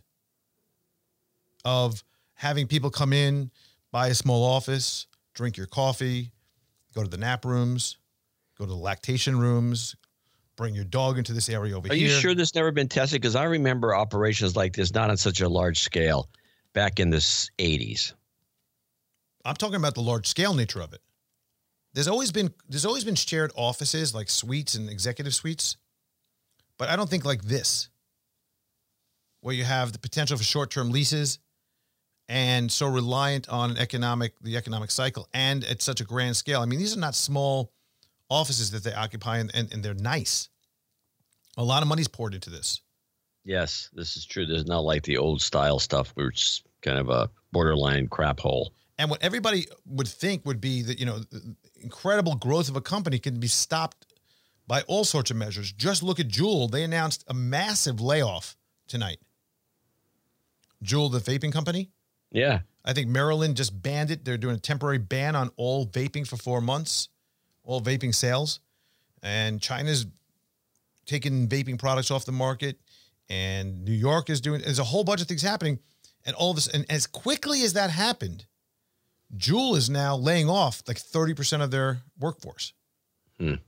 of having people come in, buy a small office, drink your coffee, go to the nap rooms, go to the lactation rooms, bring your dog into this area over here. Are you sure this never been tested? Because I remember operations like this, not on such a large scale, back in the 80s. I'm talking about the large scale nature of it. there's always been shared offices like suites and executive suites, but I don't think like this, where you have the potential for short-term leases and so reliant on the economic cycle and at such a grand scale. I mean, these are not small offices that they occupy, and they're nice. A lot of money's poured into this. Yes, this is true. There's not like the old style stuff, which is kind of a borderline crap hole. And what everybody would think would be that, the incredible growth of a company can be stopped by all sorts of measures. Just look at Juul. They announced a massive layoff tonight. Juul, the vaping company. Yeah. I think Maryland just banned it. They're doing a temporary ban on all vaping for 4 months, all vaping sales. And China's taking vaping products off the market. And New York is there's a whole bunch of things happening. And all this, and as quickly as that happened, Juul is now laying off like 30% of their workforce. Hmm.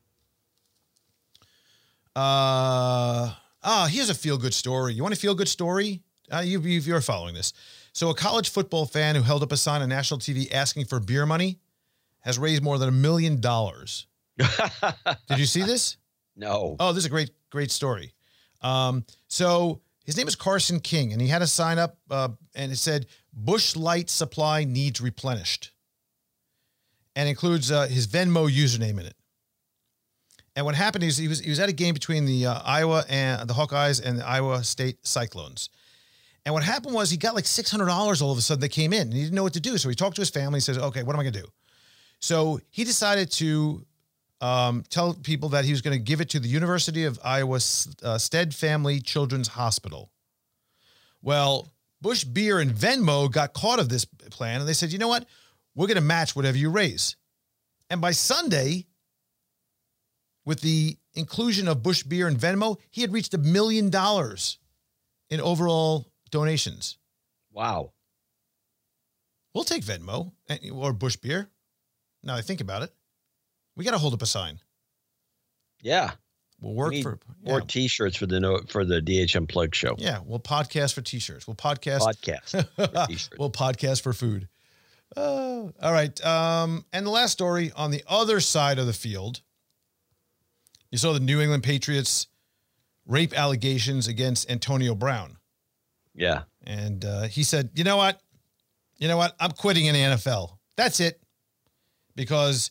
Here's a feel-good story. You want a feel-good story? You're following this. So a college football fan who held up a sign on national TV asking for beer money has raised more than $1 million. Did you see this? No. Oh, this is a great story. So his name is Carson King, and he had a sign up, and it said, Busch Light supply needs replenished, and includes his Venmo username in it. And what happened is he was at a game between the Iowa and the Hawkeyes and the Iowa State Cyclones. And what happened was he got like $600 all of a sudden that came in, and he didn't know what to do. So he talked to his family and says, okay, what am I going to do? So he decided to tell people that he was going to give it to the University of Iowa Stead Family Children's Hospital. Well, Busch Beer and Venmo got caught of this plan, and they said, you know what? We're going to match whatever you raise. And by Sunday, with the inclusion of Busch Beer and Venmo, he had reached $1 million in overall donations. Wow. We'll take Venmo or Busch Beer. Now I think about it. We got to hold up a sign. Yeah. We'll work for more T-shirts for the DH Unplugged show. Yeah, we'll podcast for T-shirts. We'll podcast for T-shirts. We'll podcast for food. All right. And the last story on the other side of the field, you saw the New England Patriots rape allegations against Antonio Brown. Yeah. And he said, you know what? I'm quitting in the NFL. That's it. Because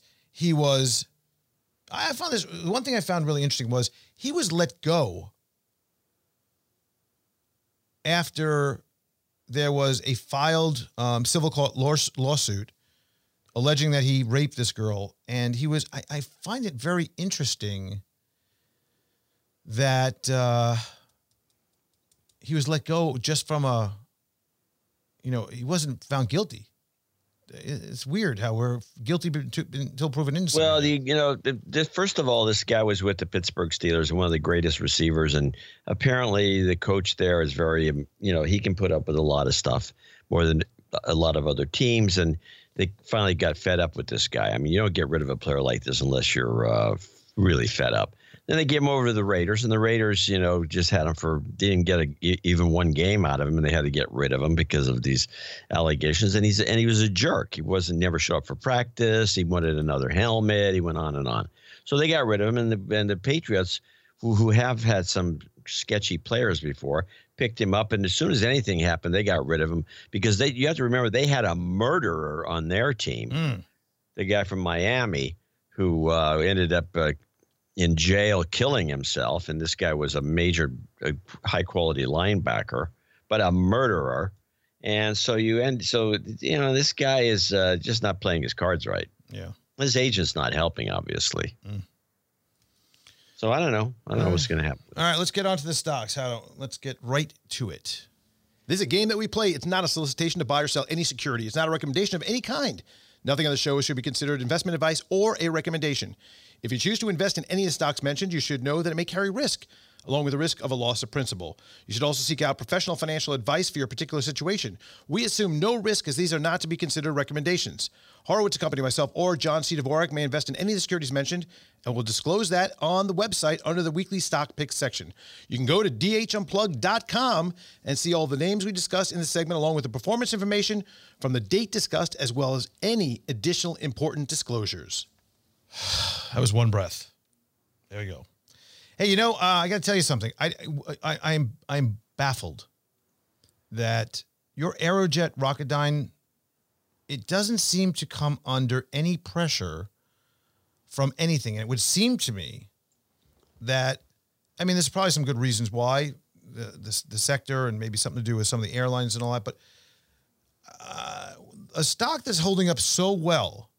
I found this, one thing I found really interesting was he was let go after there was a filed civil court lawsuit alleging that he raped this girl. And I find it very interesting that he was let go just from he wasn't found guilty. It's weird how we're guilty until proven innocent. Well, first of all, this guy was with the Pittsburgh Steelers and one of the greatest receivers. And apparently the coach there is very, he can put up with a lot of stuff more than a lot of other teams. And they finally got fed up with this guy. I mean, you don't get rid of a player like this unless you're really fed up. Then they gave him over to the Raiders, and the Raiders, just had him didn't get even one game out of him, and they had to get rid of him because of these allegations. And he was a jerk. He never showed up for practice. He wanted another helmet. He went on and on. So they got rid of him, and the Patriots, who have had some sketchy players before, picked him up. And as soon as anything happened, they got rid of him because you have to remember they had a murderer on their team, the guy from Miami, who ended up in jail killing himself. And this guy was a major high quality linebacker, but a murderer. And so this guy is just not playing his cards right. Yeah. His agent's not helping, obviously. So I don't know. I don't know what's going to happen. All right, let's get on to the stocks. Let's get right to it. This is a game that we play. It's not a solicitation to buy or sell any security. It's not a recommendation of any kind. Nothing on the show should be considered investment advice or a recommendation. If you choose to invest in any of the stocks mentioned, you should know that it may carry risk, along with the risk of a loss of principal. You should also seek out professional financial advice for your particular situation. We assume no risk as these are not to be considered recommendations. Horowitz & Company, myself, or John C. Dvorak may invest in any of the securities mentioned, and we'll disclose that on the website under the weekly stock picks section. You can go to dhunplugged.com and see all the names we discussed in this segment, along with the performance information from the date discussed, as well as any additional important disclosures. That was one breath. There you go. Hey, I got to tell you something. I'm baffled that your Aerojet Rocketdyne, it doesn't seem to come under any pressure from anything. And it would seem to me that, there's probably some good reasons why the sector and maybe something to do with some of the airlines and all that, but a stock that's holding up so well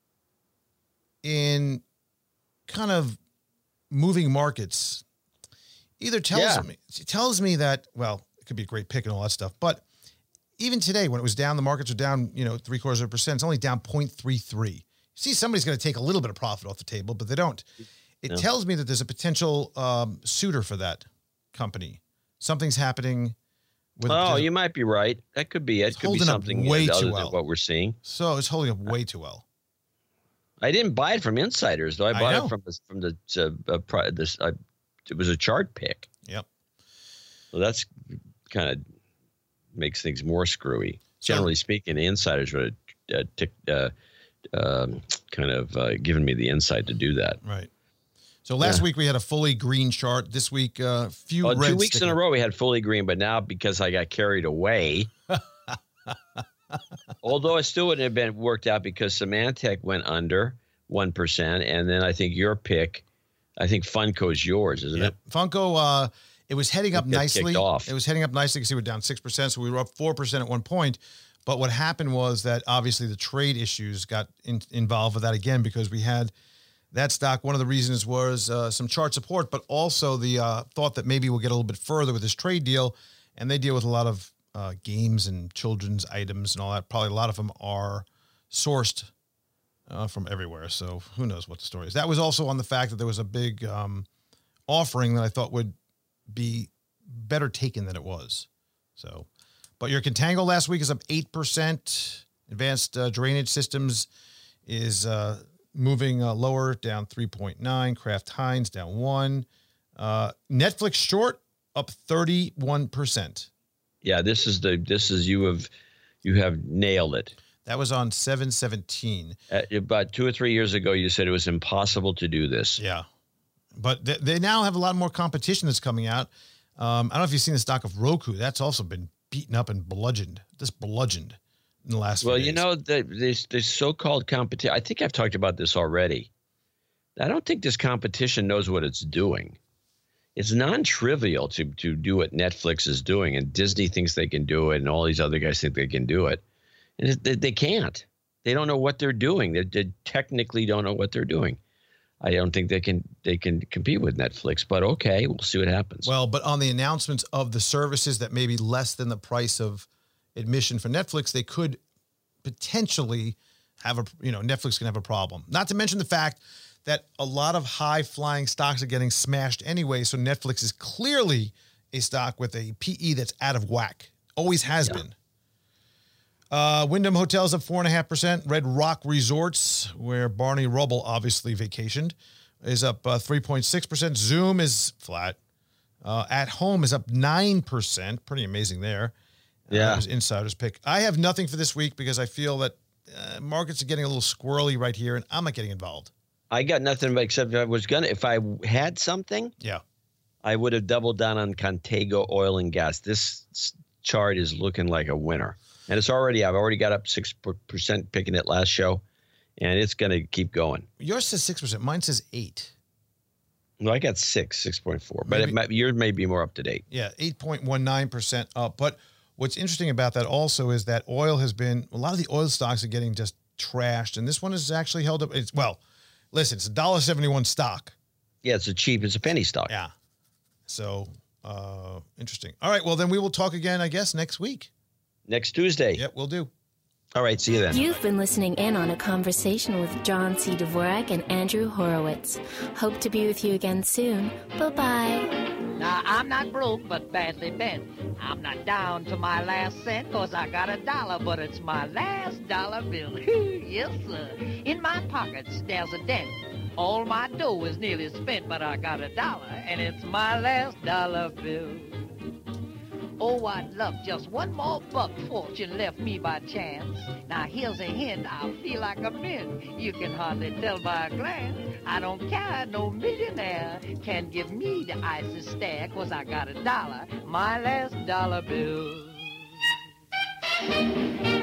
in kind of moving markets either tells me that, well, it could be a great pick and all that stuff, but even today when it was down, the markets are down, 0.75%. It's only down 0.33. See, somebody's going to take a little bit of profit off the table, but they don't. It tells me that there's a potential suitor for that company. Something's happening. You might be right. That could be it. It could be something way too well than what we're seeing. So it's holding up way too well. I didn't buy it from insiders, though. I bought it from this. It was a chart pick. Yep. So that's kind of makes things more screwy. Generally speaking, the insiders would kind of given me the insight to do that. Right. So last week we had a fully green chart. This week, few red. 2 weeks in a row we had fully green, but now because I got carried away, although it still wouldn't have been worked out because Symantec went under 1%, and then I think your pick, I think Funko is yours, isn't it? Funko, it was heading up nicely. It was heading up nicely because we were down 6%, so we were up 4% at one point. But what happened was that obviously the trade issues got involved with that again because we had that stock. One of the reasons was some chart support, but also the thought that maybe we'll get a little bit further with this trade deal. And they deal with a lot of games and children's items and all that. Probably a lot of them are sourced from everywhere. So who knows what the story is. That was also on the fact that there was a big offering that I thought would be better taken than it was. So, but your Contango last week is up 8%. Advanced Drainage Systems is moving lower, down 3.9. Kraft Heinz down 1. Netflix short up 31%. Yeah, you have nailed it. That was on 7/17. About 2 or 3 years ago, you said it was impossible to do this. Yeah, but they now have a lot more competition that's coming out. I don't know if you've seen the stock of Roku. That's also been beaten up and bludgeoned in the last few days. This so-called competition, I think I've talked about this already. I don't think this competition knows what it's doing. It's non-trivial to do what Netflix is doing, and Disney thinks they can do it, and all these other guys think they can do it. And they can't. They don't know what they're doing. They technically don't know what they're doing. I don't think they can compete with Netflix, but okay, we'll see what happens. Well, but on the announcements of the services that may be less than the price of admission for Netflix, they could potentially have Netflix can have a problem. Not to mention the fact that a lot of high-flying stocks are getting smashed anyway, so Netflix is clearly a stock with a PE that's out of whack. Always has been. Wyndham Hotels up 4.5%. Red Rock Resorts, where Barney Rubble obviously vacationed, is up 3.6%. Zoom is flat. At Home is up 9%. Pretty amazing there. That was Insider's pick. I have nothing for this week because I feel that markets are getting a little squirrely right here, and I'm not getting involved. I got nothing except if I had something, I would have doubled down on Contango Oil and Gas. This chart is looking like a winner. And I've already got up 6% picking it last show, and it's going to keep going. Yours says 6%. Mine says 8. No, I got 6.4, but yours may be more up to date. Yeah, 8.19% up. But what's interesting about that also is that oil has been, a lot of the oil stocks are getting just trashed, and this one is actually held up. Listen, it's a $1.71 stock. Yeah, it's a penny stock. Yeah. So, interesting. All right, well, then we will talk again, I guess, next week. Next Tuesday. Yep, we'll do. All right, see you then. You've been listening in on a conversation with John C. Dvorak and Andrew Horowitz. Hope to be with you again soon. Bye-bye. Now, I'm not broke, but badly bent. I'm not down to my last cent, 'cause I got $1, but it's my last dollar bill. Yes, sir. In my pockets, there's a dent. All my dough is nearly spent, but I got $1, and it's my last dollar bill. Oh, I'd love just one more buck fortune left me by chance. Now here's a hint, I feel like a mint. You can hardly tell by a glance. I don't care, no millionaire can give me the icy stare, 'cause I got $1, my last dollar bill.